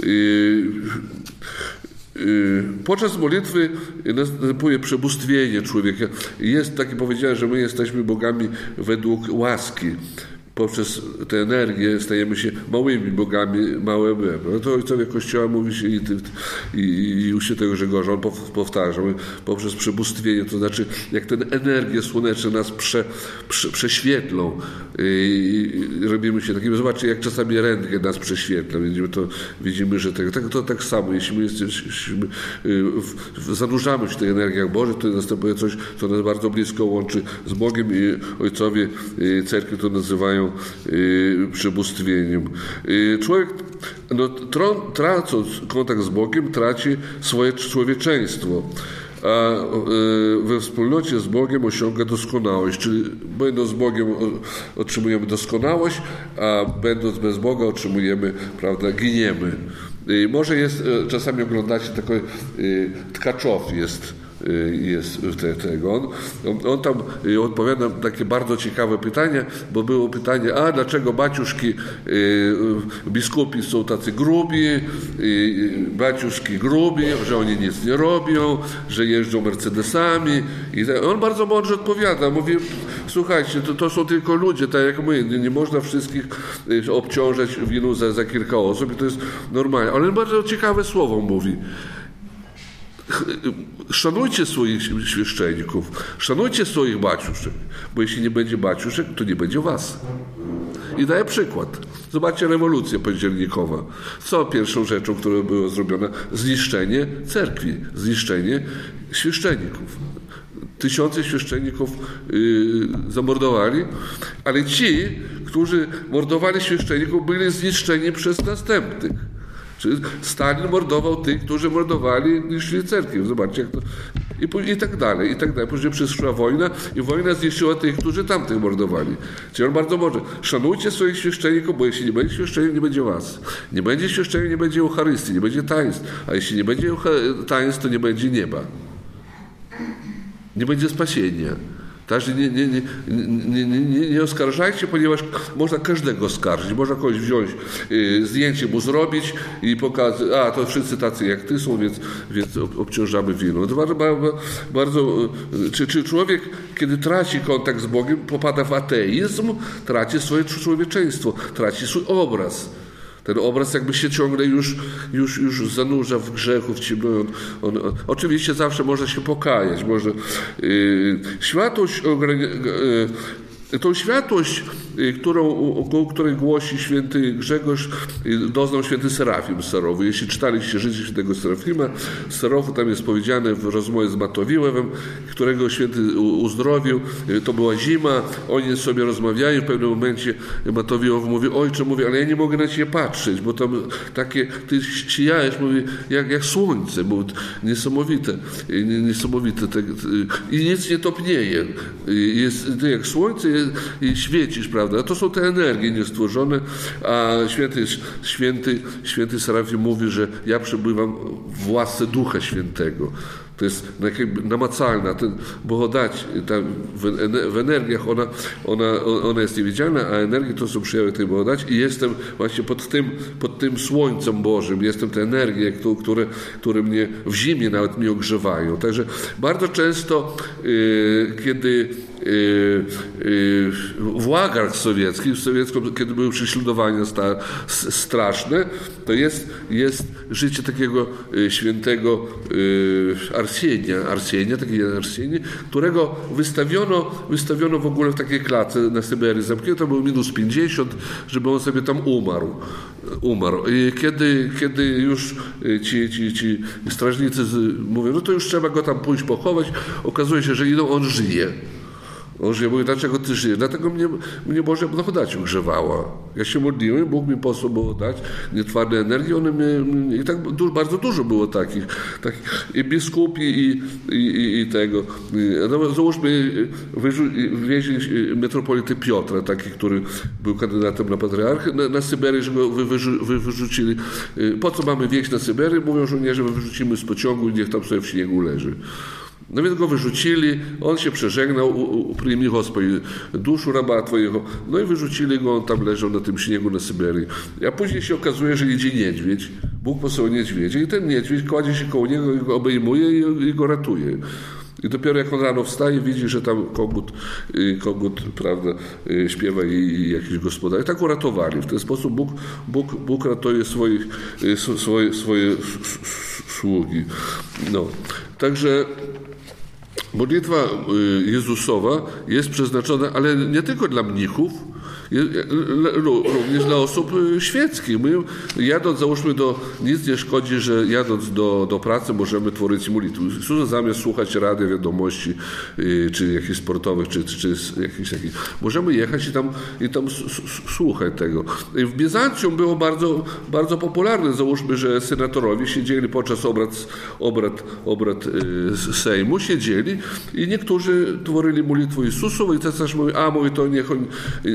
Podczas modlitwy następuje przebóstwienie człowieka. Jest takie powiedziane, że my jesteśmy bogami według łaski. Poprzez tę energię stajemy się małymi bogami, małe B. No to ojcowie Kościoła mówi się i u świętego Grzegorza, on powtarza, poprzez przebóstwienie, to znaczy jak te energie słoneczne nas prześwietlą i robimy się takimi, zobaczcie, jak czasami rentgen nas prześwietla, widzimy, że to tak samo, jeśli my zanurzamy się w tych energiach Bożych, to następuje coś, co nas bardzo blisko łączy z Bogiem i ojcowie cerkwi to nazywają przebóstwieniem. Człowiek, tracąc kontakt z Bogiem, traci swoje człowieczeństwo, a we wspólnocie z Bogiem osiąga doskonałość, czyli będąc z Bogiem otrzymujemy doskonałość, a będąc bez Boga otrzymujemy, prawda, giniemy. Może jest, czasami oglądacie taki Tkaczow jest jest tego. On tam odpowiada na takie bardzo ciekawe pytanie, bo było pytanie, dlaczego baciuszki biskupi są tacy grubi, baciuszki grubi, że oni nic nie robią, że jeżdżą Mercedesami. I on bardzo mądrze odpowiada. Mówi, słuchajcie, to są tylko ludzie, tak jak my. Nie można wszystkich obciążać winą za kilka osób i to jest normalne. Ale bardzo ciekawe słowo mówi. Szanujcie swoich świeszczenników, szanujcie swoich baciuszek, bo jeśli nie będzie baciuszek, to nie będzie was. I daję przykład. Zobaczcie rewolucja październikowa. Co pierwszą rzeczą, która była zrobiona? Zniszczenie cerkwi, zniszczenie świeszczenników. Tysiące świeszczenników zamordowali, ale ci, którzy mordowali świeszczenników, byli zniszczeni przez następnych. Czyli Stalin mordował tych, którzy mordowali, niszczyli cerkiew. Zobaczcie, jak to... I tak dalej, i tak dalej. Później przyszła wojna i wojna zniszczyła tych, którzy tamtych mordowali. Czyli on bardzo może. Szanujcie swoich świeszczenników, bo jeśli nie będzie świeszczenia, nie będzie was. Nie będzie świeszczenia, nie będzie Eucharystii, nie będzie taństw. A jeśli nie będzie taństw, to nie będzie nieba. Nie będzie spasienia. Także nie oskarżajcie, ponieważ można każdego oskarżyć. Można kogoś wziąć, zdjęcie mu zrobić i pokazać, to wszyscy tacy jak ty są, więc obciążamy winą. To bardzo, czy człowiek, kiedy traci kontakt z Bogiem, popada w ateizm, traci swoje człowieczeństwo, traci swój obraz. Ten obraz jakby się ciągle już zanurza w grzechu, w ciemno. Oczywiście zawsze można się pokajać. Tą światłość, której głosi święty Grzegorz, doznał święty Serafim Sarowy. Jeśli czytaliście życie świętego Serafima Sarowy, tam jest powiedziane w rozmowie z Matowiłewem, którego święty uzdrowił. To była zima, oni sobie rozmawiają. W pewnym momencie Matowiłow mówi, ojcze, ale ja nie mogę na ciebie patrzeć, bo tam takie, ty sijajesz, mówi, jak słońce, bo niesamowite. I nic nie topnieje. Jest jak słońce, i świecisz, prawda? To są te energie niestworzone, a święty Serafim mówi, że ja przebywam w łasce Ducha Świętego. To jest namacalna, bogodać w energiach ona jest niewidzialna, a energie to są przejawy tej bogodać i jestem właśnie pod tym słońcem Bożym, jestem te energie, które mnie w zimie nawet mnie ogrzewają. Także bardzo często, kiedy w łagach sowieckich, kiedy były prześladowania straszne, to jest życie takiego świętego Arsienia, którego wystawiono w ogóle w takiej klatce na Syberii zamknięto, to był -50, żeby on sobie tam umarł. I kiedy już ci strażnicy mówią, to już trzeba go tam pójść pochować, okazuje się, że on żyje. On żyje, mówi, dlaczego ty żyjesz? Dlatego mnie Boża blagodać ogrzewała. Ja się modliłem, Bóg mi posłał blagodać, nietwarde energii, one mnie i tak bardzo dużo było takich i biskupi i tego. Załóżmy, wieźli metropolity Piotra, taki, który był kandydatem na patriarchę, na Syberię, że go wyrzucili. Po co mamy wieźć na Syberię? Mówią żołnierze, wyrzucimy z pociągu i niech tam sobie w śniegu leży. No więc go wyrzucili, on się przeżegnał, przyjmij Господи duszu raba twojego, no i wyrzucili go, on tam leżał na tym śniegu na Syberii. A później się okazuje, że idzie niedźwiedź, Bóg posłał niedźwiedzia i ten niedźwiedź kładzie się koło niego i go obejmuje i go ratuje. I dopiero jak on rano wstaje, widzi, że tam kogut prawda, śpiewa i jakiś gospodarz. I tak uratowali. W ten sposób Bóg ratuje swoje sługi. No. Także modlitwa Jezusowa jest przeznaczona, ale nie tylko dla mnichów, również dla osób świeckich. My jadąc, załóżmy, nic nie szkodzi, że jadąc do pracy możemy tworzyć modlitwę. Zamiast słuchać radia, wiadomości, czy jakichś sportowych, czy jakichś takich. Możemy jechać i tam słuchać tego. W Bizancjum było bardzo, bardzo popularne, załóżmy, że senatorowie siedzieli podczas obrad Sejmu, siedzieli i niektórzy tworzyli modlitwę Jezusową i cesarz mówi, to niech on nie głosuje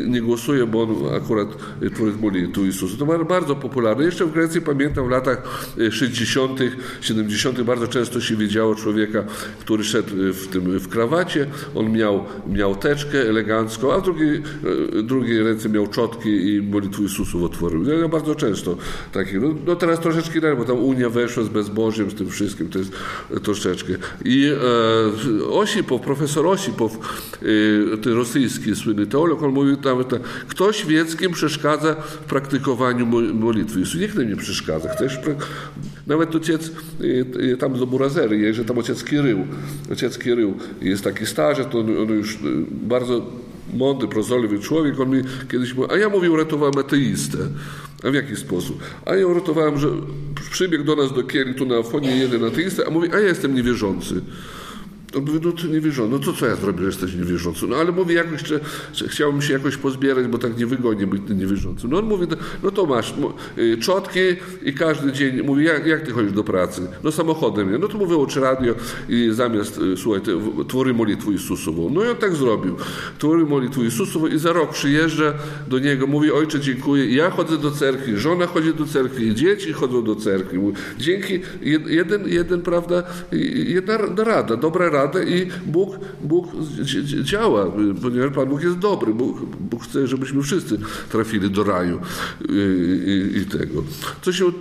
losuje, bo on akurat człowiek modlitwy Jezusa. To było bardzo popularne. Jeszcze w Grecji pamiętam w latach 60., 70. bardzo często się widziało człowieka, który szedł w krawacie, on miał teczkę elegancką, a w drugiej ręce miał czotki i modlitwę Jezusów otworzył. Ja bardzo często taki. No teraz troszeczkę inaczej, bo tam Unia weszła z bezbożiem, z tym wszystkim, to jest troszeczkę. I profesor Osipow, ten rosyjski słynny teolog, on mówił nawet tak, kto świeckim przeszkadza w praktykowaniu modlitwy Jezusa? Nikt nam nie przeszkadza. Nawet ojciec tam do Burazery, że tam ojciec Kirył jest taki starzec, to on już bardzo mądry, prozorliwy człowiek, on mi kiedyś mówił, a ja uratowałem ateistę. A w jaki sposób? A ja uratowałem, że przybiegł do nas do Kieli, tu na Afonie jeden ateista, a mówi, a ja jestem niewierzący. On mówi, no ty niewierzący, no to co ja zrobię, że jesteś niewierzący? No ale mówi, jakoś chciałbym się jakoś pozbierać, bo tak niewygodnie być niewierzącym. No on mówi, no to masz czotki i każdy dzień, mówi, jak ty chodzisz do pracy? No samochodem. No to mówię, łączy radio i zamiast, słuchaj, tworzy modlitwę Jezusową. No i on tak zrobił. Tworzy modlitwę Jezusową i za rok przyjeżdża do niego, mówi, ojcze, dziękuję, ja chodzę do cerkwi, żona chodzi do cerkwi, i dzieci chodzą do cerkwi. Mówi, dzięki, prawda, jedna rada, dobra rada, i Bóg działa, ponieważ Pan Bóg jest dobry. Bóg chce, żebyśmy wszyscy trafili do raju i tego. Co się...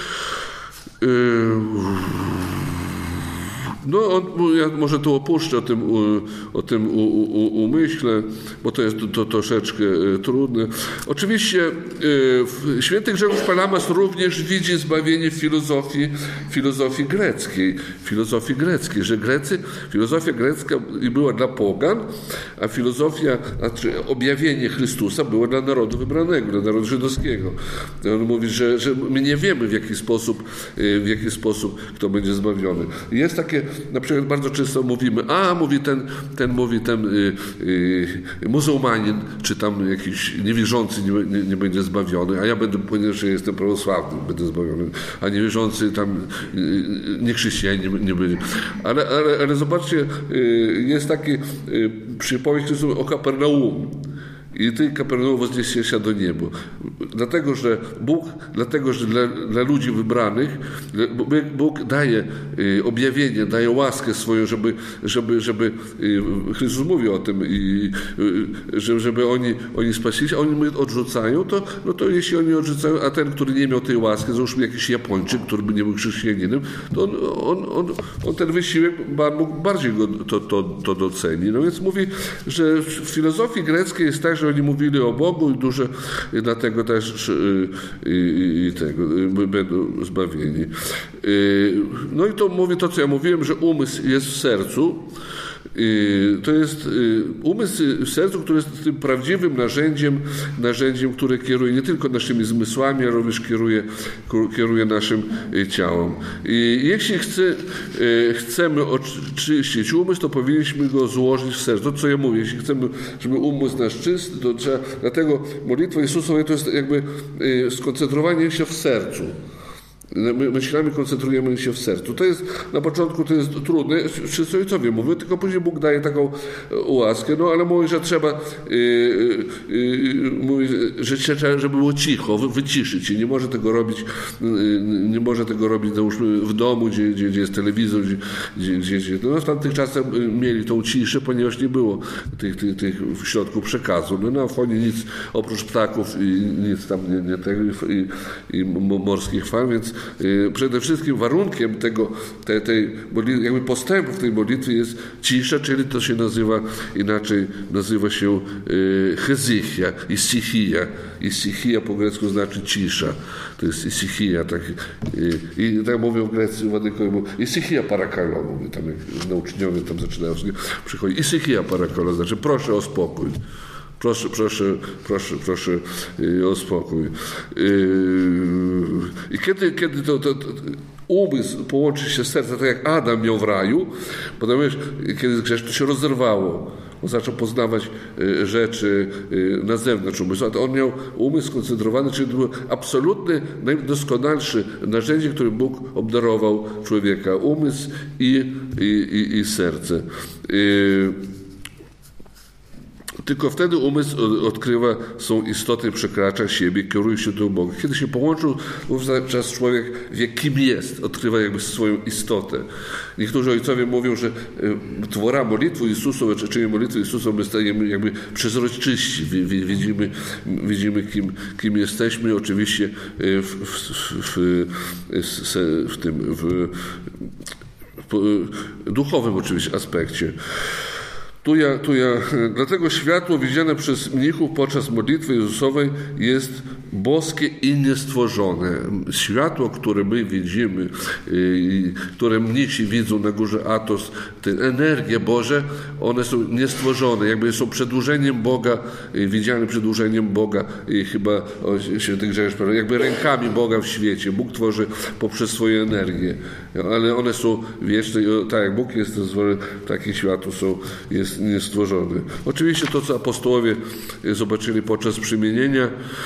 No, ja może tu opuszczę o tym umyśle, bo to jest to troszeczkę trudne. Oczywiście święty Grzegorz Palamas również widzi zbawienie w filozofii greckiej, że filozofia grecka była dla pogan, a objawienie Chrystusa było dla narodu wybranego, dla narodu żydowskiego. On mówi, że my nie wiemy w jaki sposób kto będzie zbawiony. Jest takie, na przykład bardzo często mówimy, ten muzułmanin, czy tam jakiś niewierzący nie będzie zbawiony, a ja ponieważ jestem prawosławny, będę zbawiony, a niewierzący tam chrześcijanin nie będzie. Ale zobaczcie, jest taki przypowieść o Kapernaum. I ty, Kapernaum, wzniesie się do nieba. Dlatego, że dla ludzi wybranych Bóg daje objawienie, daje łaskę swoją, żeby Chrystus mówi o tym, żeby oni spasili, a oni mnie odrzucają, to jeśli oni odrzucają, a ten, który nie miał tej łaski, załóżmy jakiś Japończyk, który by nie był chrześcijaninem, to on ten wysiłek, Pan Bóg bardziej to doceni. No więc mówi, że w filozofii greckiej jest tak, że oni mówili o Bogu i dużo, dlatego też będą zbawieni. No i to mówi to, co ja mówiłem, że umysł jest w sercu. To jest umysł w sercu, który jest tym prawdziwym narzędziem, które kieruje nie tylko naszymi zmysłami, ale również kieruje naszym ciałem. I jeśli chcemy oczyścić umysł, to powinniśmy go złożyć w sercu. To, co ja mówię, jeśli chcemy, żeby umysł nasz czysty, to trzeba, dlatego modlitwa Jezusowa to jest jakby skoncentrowanie się w sercu. Myślami koncentrujemy się w sercu. To jest, na początku to jest trudne, wszyscy ojcowie mówią, tylko później Bóg daje taką łaskę, no ale mówi, że trzeba żeby było cicho, wyciszyć się. Nie może tego robić załóżmy w domu, gdzie jest telewizor, gdzie no w tamtych czasach mieli tą ciszę, ponieważ nie było tych środków przekazu. No na fonie nic oprócz ptaków i nic tam nie tego i morskich fal, więc przede wszystkim warunkiem tej jakby postępu w tej modlitwie jest cisza, czyli to się nazywa się hezychia, isichia. Isichia po grecku znaczy cisza. To jest isichia. I tak mówią w Grecji, isichia parakalo, mówię, tam jak nauczniowie tam zaczynają przychodzić. Isichia parakalo, znaczy proszę o spokój. Proszę o spokój. I kiedy to umysł połączy się z sercem, tak jak Adam miał w raju, potem kiedy zgrzeszył, to się rozerwało. On zaczął poznawać rzeczy na zewnątrz umysłu, a to on miał umysł skoncentrowany, czyli to był absolutny, najdoskonalsze narzędzie, którym Bóg obdarował człowieka. Umysł i serce. Tylko wtedy umysł odkrywa swą istotę, przekracza siebie, kieruje się do Boga. Kiedy się połączył, wówczas człowiek wie, kim jest, odkrywa jakby swoją istotę. Niektórzy ojcowie mówią, że twora modlitwy Jezusa, czynienie modlitwy Jezusa, my stajemy jakby przezroczyści. Widzimy kim jesteśmy, oczywiście w tym duchowym oczywiście aspekcie. Dlatego światło widziane przez mnichów podczas modlitwy Jezusowej jest boskie i niestworzone. Światło, które my widzimy, które mnisi widzą na górze Athos, te energie Boże, one są niestworzone, jakby są przedłużeniem Boga, widziane przedłużeniem Boga i chyba święty Grzegorz powiedział, jakby rękami Boga w świecie. Bóg tworzy poprzez swoje energie, ale one są wieczne i tak jak Bóg jest stworzony, takie światło jest niestworzone. Oczywiście to, co apostołowie zobaczyli podczas przemienienia,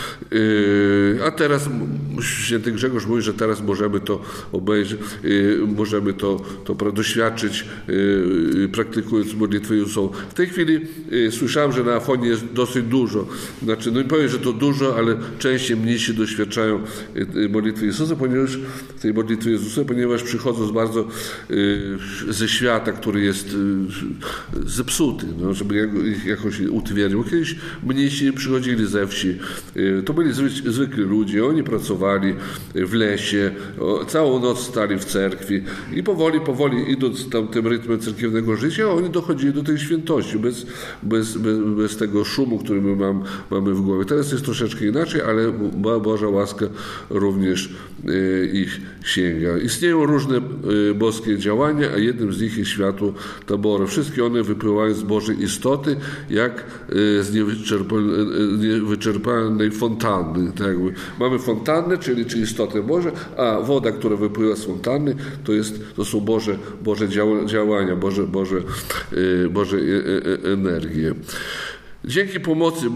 a teraz święty Grzegorz mówi, że teraz możemy to obejrzeć, możemy to doświadczyć, praktykując modlitwę Jezusową. W tej chwili słyszałem, że na Afonie jest dosyć dużo. Znaczy, no nie powiem, że to dużo, ale częściej mnisi doświadczają modlitwy Jezusa, ponieważ w tej modlitwie Jezusa, ponieważ przychodzą bardzo ze świata, który jest zepsuty, no, żeby ich jakoś utwierdził. Kiedyś mnisi przychodzili ze wsi. To byli zwykli ludzie, oni pracowali w lesie, całą noc stali w cerkwi i powoli idąc tam tym rytmem cerkiewnego życia, oni dochodzili do tej świętości, bez tego szumu, który my mamy w głowie. Teraz jest troszeczkę inaczej, ale Boża łaska również ich sięga. Istnieją różne boskie działania, a jednym z nich jest światło taboru. Wszystkie one wypływają z Bożej istoty, jak z niewyczerpanej fontanny. Tak jakby. Mamy fontannę, czyli istotę Boże, a woda, która wypływa z fontanny, to są Boże działania, Boże energie. Dzięki pomocy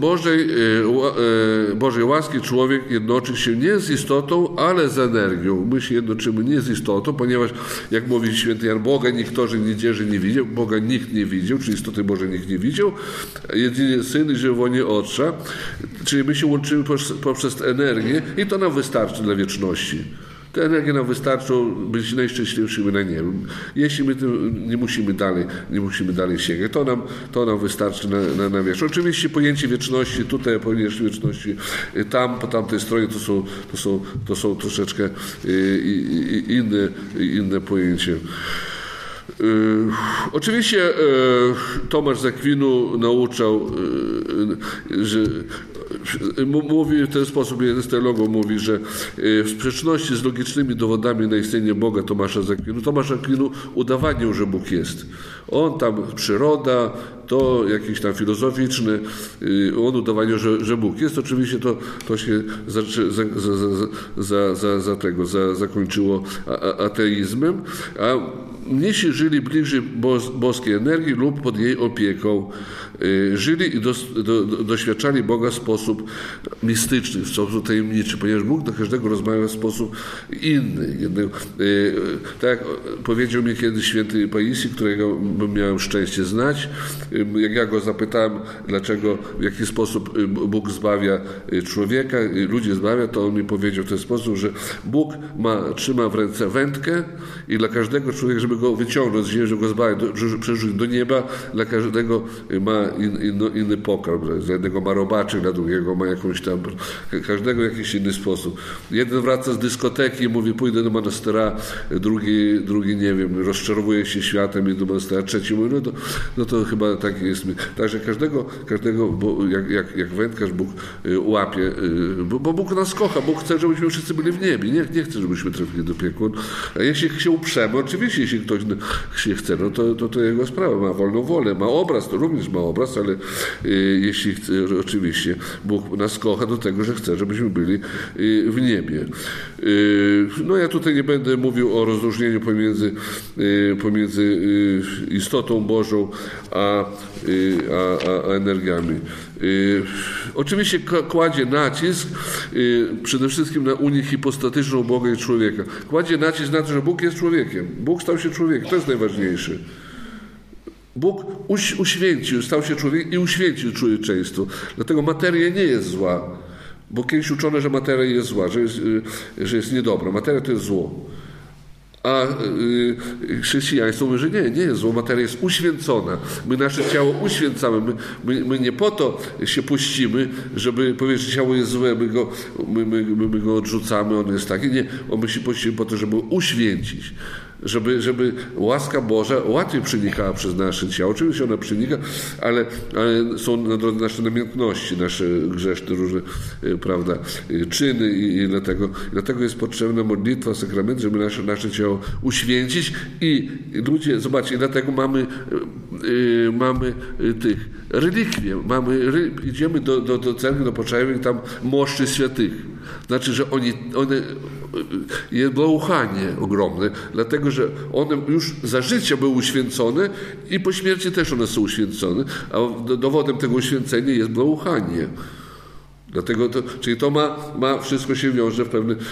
Bożej łaski człowiek jednoczy się nie z istotą, ale z energią. My się jednoczymy nie z istotą, ponieważ, jak mówi święty Jan, Boga nikt nigdzie nie widział, Boga nikt nie widział, czyli istoty Bożej nikt nie widział, jedynie Syn i żywonie Ojca, czyli my się łączymy poprzez energię i to nam wystarczy dla wieczności. Te energie nam wystarczą być najszczęśliwszymi na niebie. Jeśli my nie musimy dalej sięgać, to nam wystarczy na wieczność. Oczywiście pojęcie wieczności, tutaj pojęcie wieczności, tam, po tamtej stronie to są troszeczkę inne pojęcie. Oczywiście Tomasz z Akwinu nauczał, że mówi w ten sposób, jeden z teologów mówi, że w sprzeczności z logicznymi dowodami na istnienie Boga Tomasza z Akwinu, Tomasz z Akwinu udowadniał, że Bóg jest. On tam przyroda, to jakieś tam filozoficzne, on udowadniał, że Bóg jest. Oczywiście to się zakończyło ateizmem, a mnisi żyli bliżej boskiej energii lub pod jej opieką. Żyli i doświadczali Boga w sposób mistyczny, w sposób tajemniczy, ponieważ Bóg do każdego rozmawia w sposób inny. Tak jak powiedział mi kiedyś święty Paisji, którego miałem szczęście znać, jak ja go zapytałem, w jaki sposób Bóg zbawia człowieka, ludzi zbawia, to on mi powiedział w ten sposób, że Bóg trzyma w ręce wędkę i dla każdego człowieka, żeby go wyciągnąć z ziemi, żeby go zbawić, przerzucić do nieba, dla każdego ma inny pokarm. Dla jednego ma robaczek, dla drugiego ma jakąś tam, każdego jakiś inny sposób. Jeden wraca z dyskoteki i mówi, pójdę do monastera, drugi nie wiem, rozczarowuje się światem i do monastera, trzeci mówi, no to chyba tak jest. Także każdego jak wędkarz Bóg łapie, bo Bóg nas kocha, Bóg chce, żebyśmy wszyscy byli w niebie, nie chce, żebyśmy trafili do piekła. A jeśli się uprzemy, oczywiście, jeśli ktoś się chce, no to jego sprawa, ma wolną wolę, ma obraz, to również ma obraz, ale jeśli chce, oczywiście Bóg nas kocha do tego, że chce, żebyśmy byli w niebie. No ja tutaj nie będę mówił o rozróżnieniu pomiędzy istotą Bożą a energiami. Oczywiście kładzie nacisk przede wszystkim na unię hipostatyczną Boga i człowieka. Kładzie nacisk na to, że Bóg jest człowiekiem. Bóg stał się człowiekiem. To jest najważniejsze. Bóg uświęcił, stał się człowiekiem i uświęcił człowieczeństwo. Dlatego materia nie jest zła. Bo kiedyś uczono, że materia jest zła, że jest niedobra. Materia to jest zło. A chrześcijaństwo mówi, że nie jest zło. Materia jest uświęcona. My nasze ciało uświęcamy. My nie po to się puścimy, żeby powiedzieć, że ciało jest złe, my go odrzucamy, on jest taki. Nie, my się puścimy po to, żeby uświęcić. Żeby łaska Boża łatwiej przenikała przez nasze ciało. Oczywiście ona przenika, ale są na drodze nasze namiętności, nasze grzeszne różne, prawda, czyny i dlatego jest potrzebna modlitwa, sakrament, żeby nasze ciało uświęcić i ludzie, zobaczcie, dlatego mamy tych relikwie, idziemy do cerkwi, do Poczajowek, tam moszczy świętych. Znaczy, że one jest błogosłanie ogromne, dlatego, że one już za życia były uświęcone i po śmierci też one są uświęcone, a dowodem tego uświęcenia jest błogosłanie. Dlatego czyli to ma wszystko się wiąże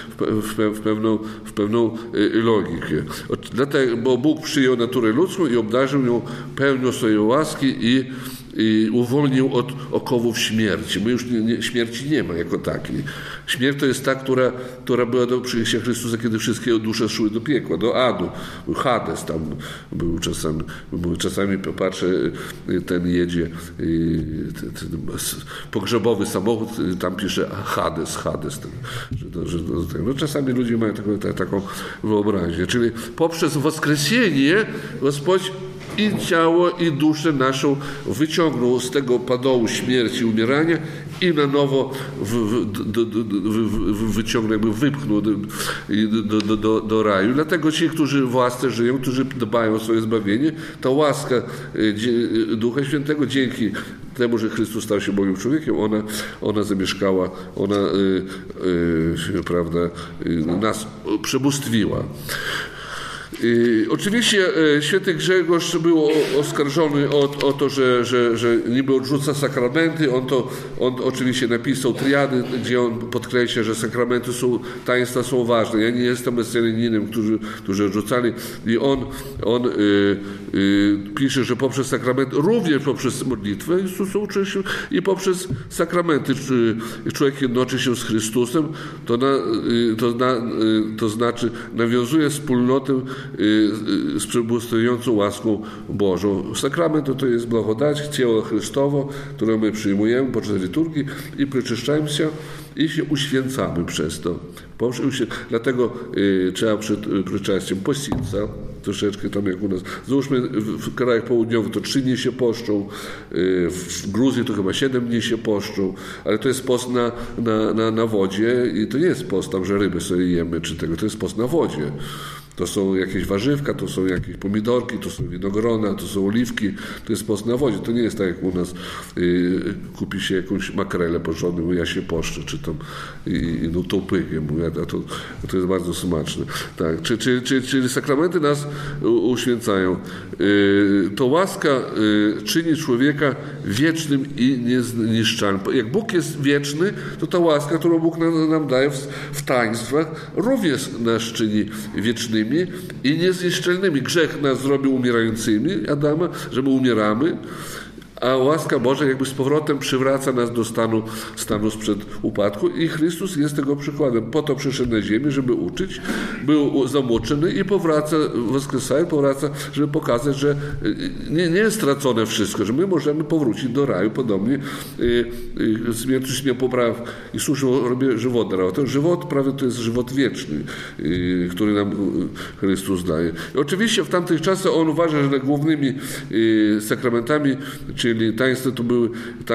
w pewną logikę. Dlatego, bo Bóg przyjął naturę ludzką i obdarzył ją pełnią swojej łaski i uwolnił od okowów śmierci. My już śmierci nie ma jako takiej. Śmierć to jest ta, która była do przyjścia Chrystusa, kiedy wszystkie dusze szły do piekła, do adu. Hades tam był czasami patrzę, ten jedzie ten pogrzebowy samochód, tam pisze Hades. No, czasami ludzie mają taką wyobraźnię. Czyli poprzez wskrzesienie Gospodź i ciało, i duszę naszą wyciągnął z tego padołu śmierci, umierania i na nowo wyciągnął, jakby wypchnął do raju. Dlatego ci, którzy w łasce żyją, którzy dbają o swoje zbawienie, ta łaska Ducha Świętego dzięki temu, że Chrystus stał się Bogiem człowiekiem, ona zamieszkała, prawda, nas przebóstwiła. Oczywiście święty Grzegorz był oskarżony o to, że niby odrzuca sakramenty. On oczywiście napisał triady, gdzie on podkreśla, że sakramenty taństwa są ważne. Ja nie jestem mesjaninem, którzy odrzucali. I on pisze, że poprzez sakramenty, również poprzez modlitwę Jezusa uczy się i poprzez sakramenty człowiek jednoczy się z Chrystusem, to znaczy nawiązuje wspólnotę z przebóstwiającą łaską Bożą. Sakrament to jest blagodać, ciało Chrystowo, które my przyjmujemy podczas liturgii i przeczyszczamy się i się uświęcamy przez to. Dlatego trzeba przed przyczastiem pościć, troszeczkę tam jak u nas. Załóżmy w krajach południowych to 3 dni się poszczą, w Gruzji to chyba 7 dni się poszczą, ale to jest post na wodzie i to nie jest post tam, że ryby sobie jemy czy tego, to jest post na wodzie. To są jakieś warzywka, to są jakieś pomidorki, to są winogrona, to są oliwki, to jest post na wodzie. To nie jest tak jak u nas kupi się jakąś makrelę porządną, ja się poszczę, czy tam no tą pychę, to jest bardzo smaczne. Tak. Czyli sakramenty nas uświęcają. To łaska czyni człowieka wiecznym i niezniszczalnym. Jak Bóg jest wieczny, to ta łaska, którą Bóg nam daje w taństwach, również nas czyni wiecznymi i niezniszczalnymi. Grzech nas zrobił umierającymi, Adama, że my umieramy, a łaska Boża jakby z powrotem przywraca nas do stanu sprzed upadku i Chrystus jest tego przykładem. Po to przyszedł na ziemię, żeby uczyć, był zamoczony i powraca, żeby pokazać, że nie jest stracone wszystko, że my możemy powrócić do raju, podobnie śmierć miał popraw i słuszną robię żywot darował. Ten żywot prawie to jest żywot wieczny, który nam Chrystus daje. I oczywiście w tamtych czasach on uważa, że głównymi sakramentami, czyli taństwo to były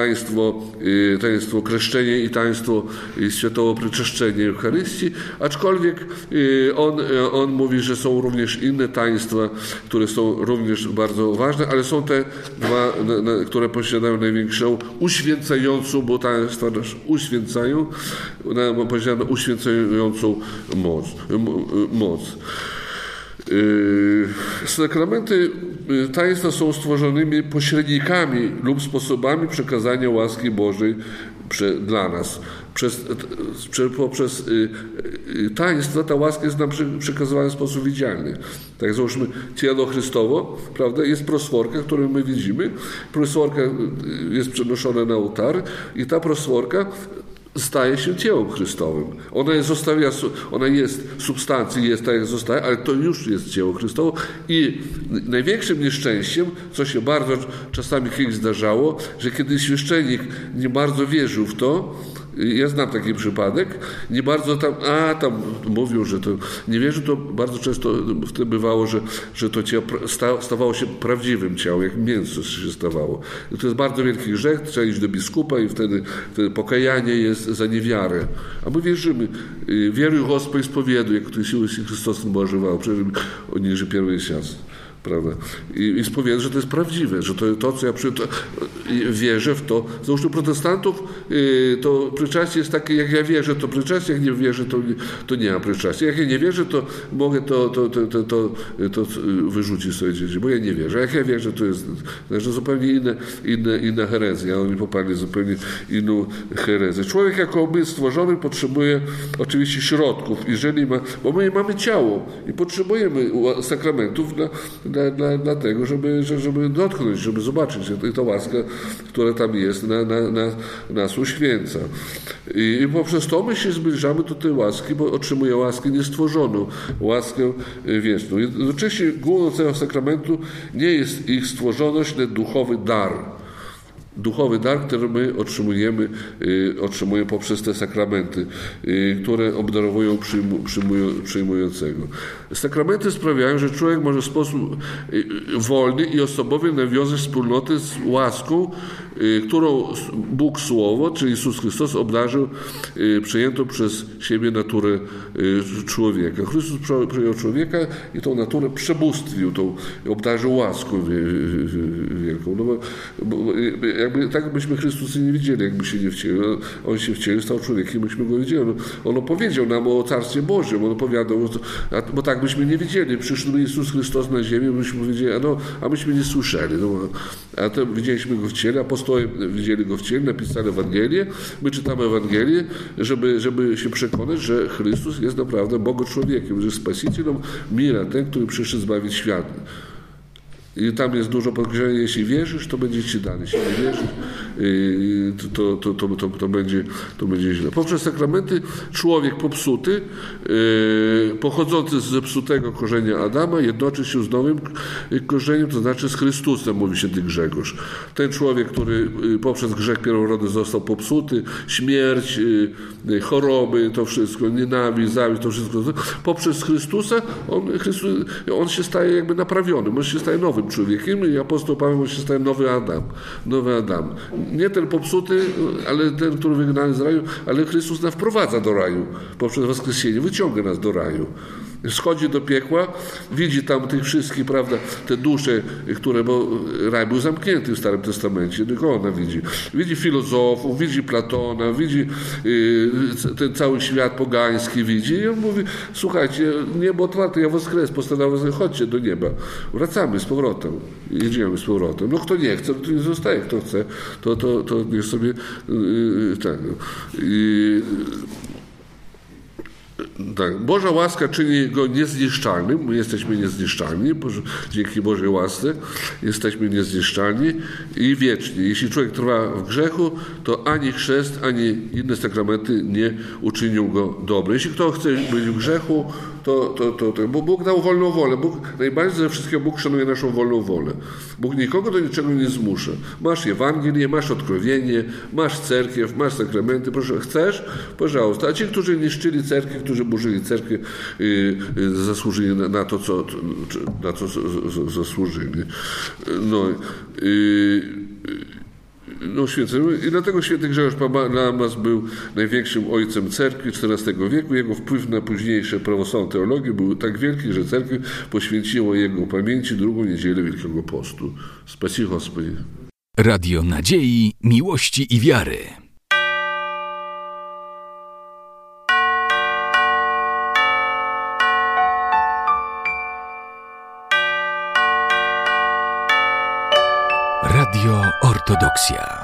taństwo kreszczenia i taństwo świętowo przeczyszczenia Eucharystii, aczkolwiek on mówi, że są również inne taństwa, które są również bardzo ważne, ale są te dwa, które posiadają największą uświęcającą, bo taństwa nas uświęcają, posiadają uświęcającą moc. Sakramenty taństwa są stworzonymi pośrednikami lub sposobami przekazania łaski Bożej dla nas. Poprzez taństwo ta łaska jest nam przekazywana w sposób widzialny. Tak, załóżmy ciało Chrystowo, prawda, jest prosworka, którą my widzimy. Prosworka jest przenoszona na ołtar i ta prosworka staje się ciałem Chrystowym. Ona jest substancją, jest tak jak zostaje, ale to już jest ciało Chrystowe. I największym nieszczęściem, co się bardzo czasami kiedyś zdarzało, że kiedy świeszczenik nie bardzo wierzył w to, ja znam taki przypadek, nie bardzo tam mówił, że to nie wierzy, to bardzo często wtedy bywało, że to ciało stawało się prawdziwym ciałem, jak mięso się stawało. I to jest bardzo wielki grzech, trzeba iść do biskupa i wtedy pokajanie jest za niewiarę. A my wierzymy. Wieruj Господь исповедуй, jak Ty siły Chrystus Bożywał, przecież oni że pierwszy czas. Prawda? I spowiadam, że to jest prawdziwe, że to co ja wierzę w to. Załóżmy protestantów, to przyczastie jest takie, jak ja wierzę, to przyczastie, jak nie wierzę, to nie ma przyczastia. Jak ja nie wierzę, to mogę to wyrzucić sobie dzieci, bo ja nie wierzę. Jak ja wierzę, to jest zupełnie inna herezja. Oni poparli zupełnie inną herezję. Człowiek jako byt stworzony potrzebuje oczywiście środków, bo my mamy ciało i potrzebujemy sakramentów dlatego, żeby dotknąć, żeby zobaczyć ta łaska, która tam jest, nas uświęca. I poprzez to my się zbliżamy do tej łaski, bo otrzymuje łaskę niestworzoną, łaskę wieczną. Jednocześnie główną cechą sakramentu nie jest ich stworzoność, lecz duchowy dar. Duchowy dar, który my otrzymujemy poprzez te sakramenty, które obdarowują przyjmującego. Sakramenty sprawiają, że człowiek może w sposób wolny i osobowy nawiązać wspólnotę z łaską, którą Bóg Słowo, czyli Jezus Chrystus, obdarzył przyjętą przez siebie naturę człowieka. Chrystus przyjął człowieka i tą naturę przebóstwił, obdarzył łaską wielką. No bo tak byśmy Chrystusa nie widzieli, jakby się nie wcielił. On się wcielił, stał człowiekiem, myśmy go widzieli. On opowiedział nam o Carstwie Bożym, on opowiadał, bo tak byśmy nie wiedzieli. Przyszedł Jezus Chrystus na ziemię, myśmy powiedzieli, a myśmy nie słyszeli. A to widzieliśmy go w ciele, apostołowie widzieli go w ciele, napisali Ewangelię. My czytamy Ewangelię, żeby się przekonać, że Chrystus jest naprawdę Bogiem człowiekiem, że Spasicielem mira, ten, który przyszedł zbawić świat. I tam jest dużo podkreślenia, jeśli wierzysz, to będzie ci dane. Jeśli nie wierzysz, to będzie źle. Poprzez sakramenty człowiek popsuty, pochodzący z zepsutego korzenia Adama, jednoczy się z nowym korzeniem, to znaczy z Chrystusem, mówi święty Grzegorz. Ten człowiek, który poprzez grzech pierworodny został popsuty, śmierć, choroby, to wszystko, nienawiść, zawiść, to wszystko. Poprzez Chrystusa on się staje jakby naprawionym, on się staje nowym człowiekiem i apostoł Paweł, on się staje nowy Adam. Nie ten popsuty, ale ten, który wygnany z raju, ale Chrystus nas wprowadza do raju poprzez wskrzesienie, wyciąga nas do raju. Schodzi do piekła, widzi tam tych wszystkich, prawda, te dusze, bo raj był zamknięty w Starym Testamencie, tylko ona widzi. Widzi filozofów, widzi Platona, widzi ten cały świat pogański, widzi i on mówi, słuchajcie, niebo otwarte, ja woskres, postanowię, chodźcie do nieba. Wracamy z powrotem, jedziemy z powrotem. No kto nie chce, to nie zostaje, kto chce, to niech sobie tak, Boża łaska czyni go niezniszczalnym. My jesteśmy niezniszczalni. Dzięki Bożej łasce jesteśmy niezniszczalni i wieczni. Jeśli człowiek trwa w grzechu, to ani chrzest, ani inne sakramenty nie uczynią go dobrym. Jeśli kto chce być w grzechu, bo Bóg dał wolną wolę. Najbardziej ze wszystkiego Bóg szanuje naszą wolną wolę. Bóg nikogo do niczego nie zmusza. Masz Ewangelię, masz odkrowienie, masz cerkiew, masz sakramenty. Proszę, chcesz? Pożałowsta. A ci, którzy niszczyli cerkiew, którzy burzyli cerkiew, zasłużyli na to, co zasłużyli. Święty. I dlatego święty Grzegorz Palamas był największym ojcem cerkwi XIV wieku. Jego wpływ na późniejsze prawosławną teologię był tak wielki, że cerkiew poświęciła jego pamięci drugą niedzielę Wielkiego Postu. Spasi Господи. Radio Nadziei, Miłości i Wiary. Radio Ortodoksja.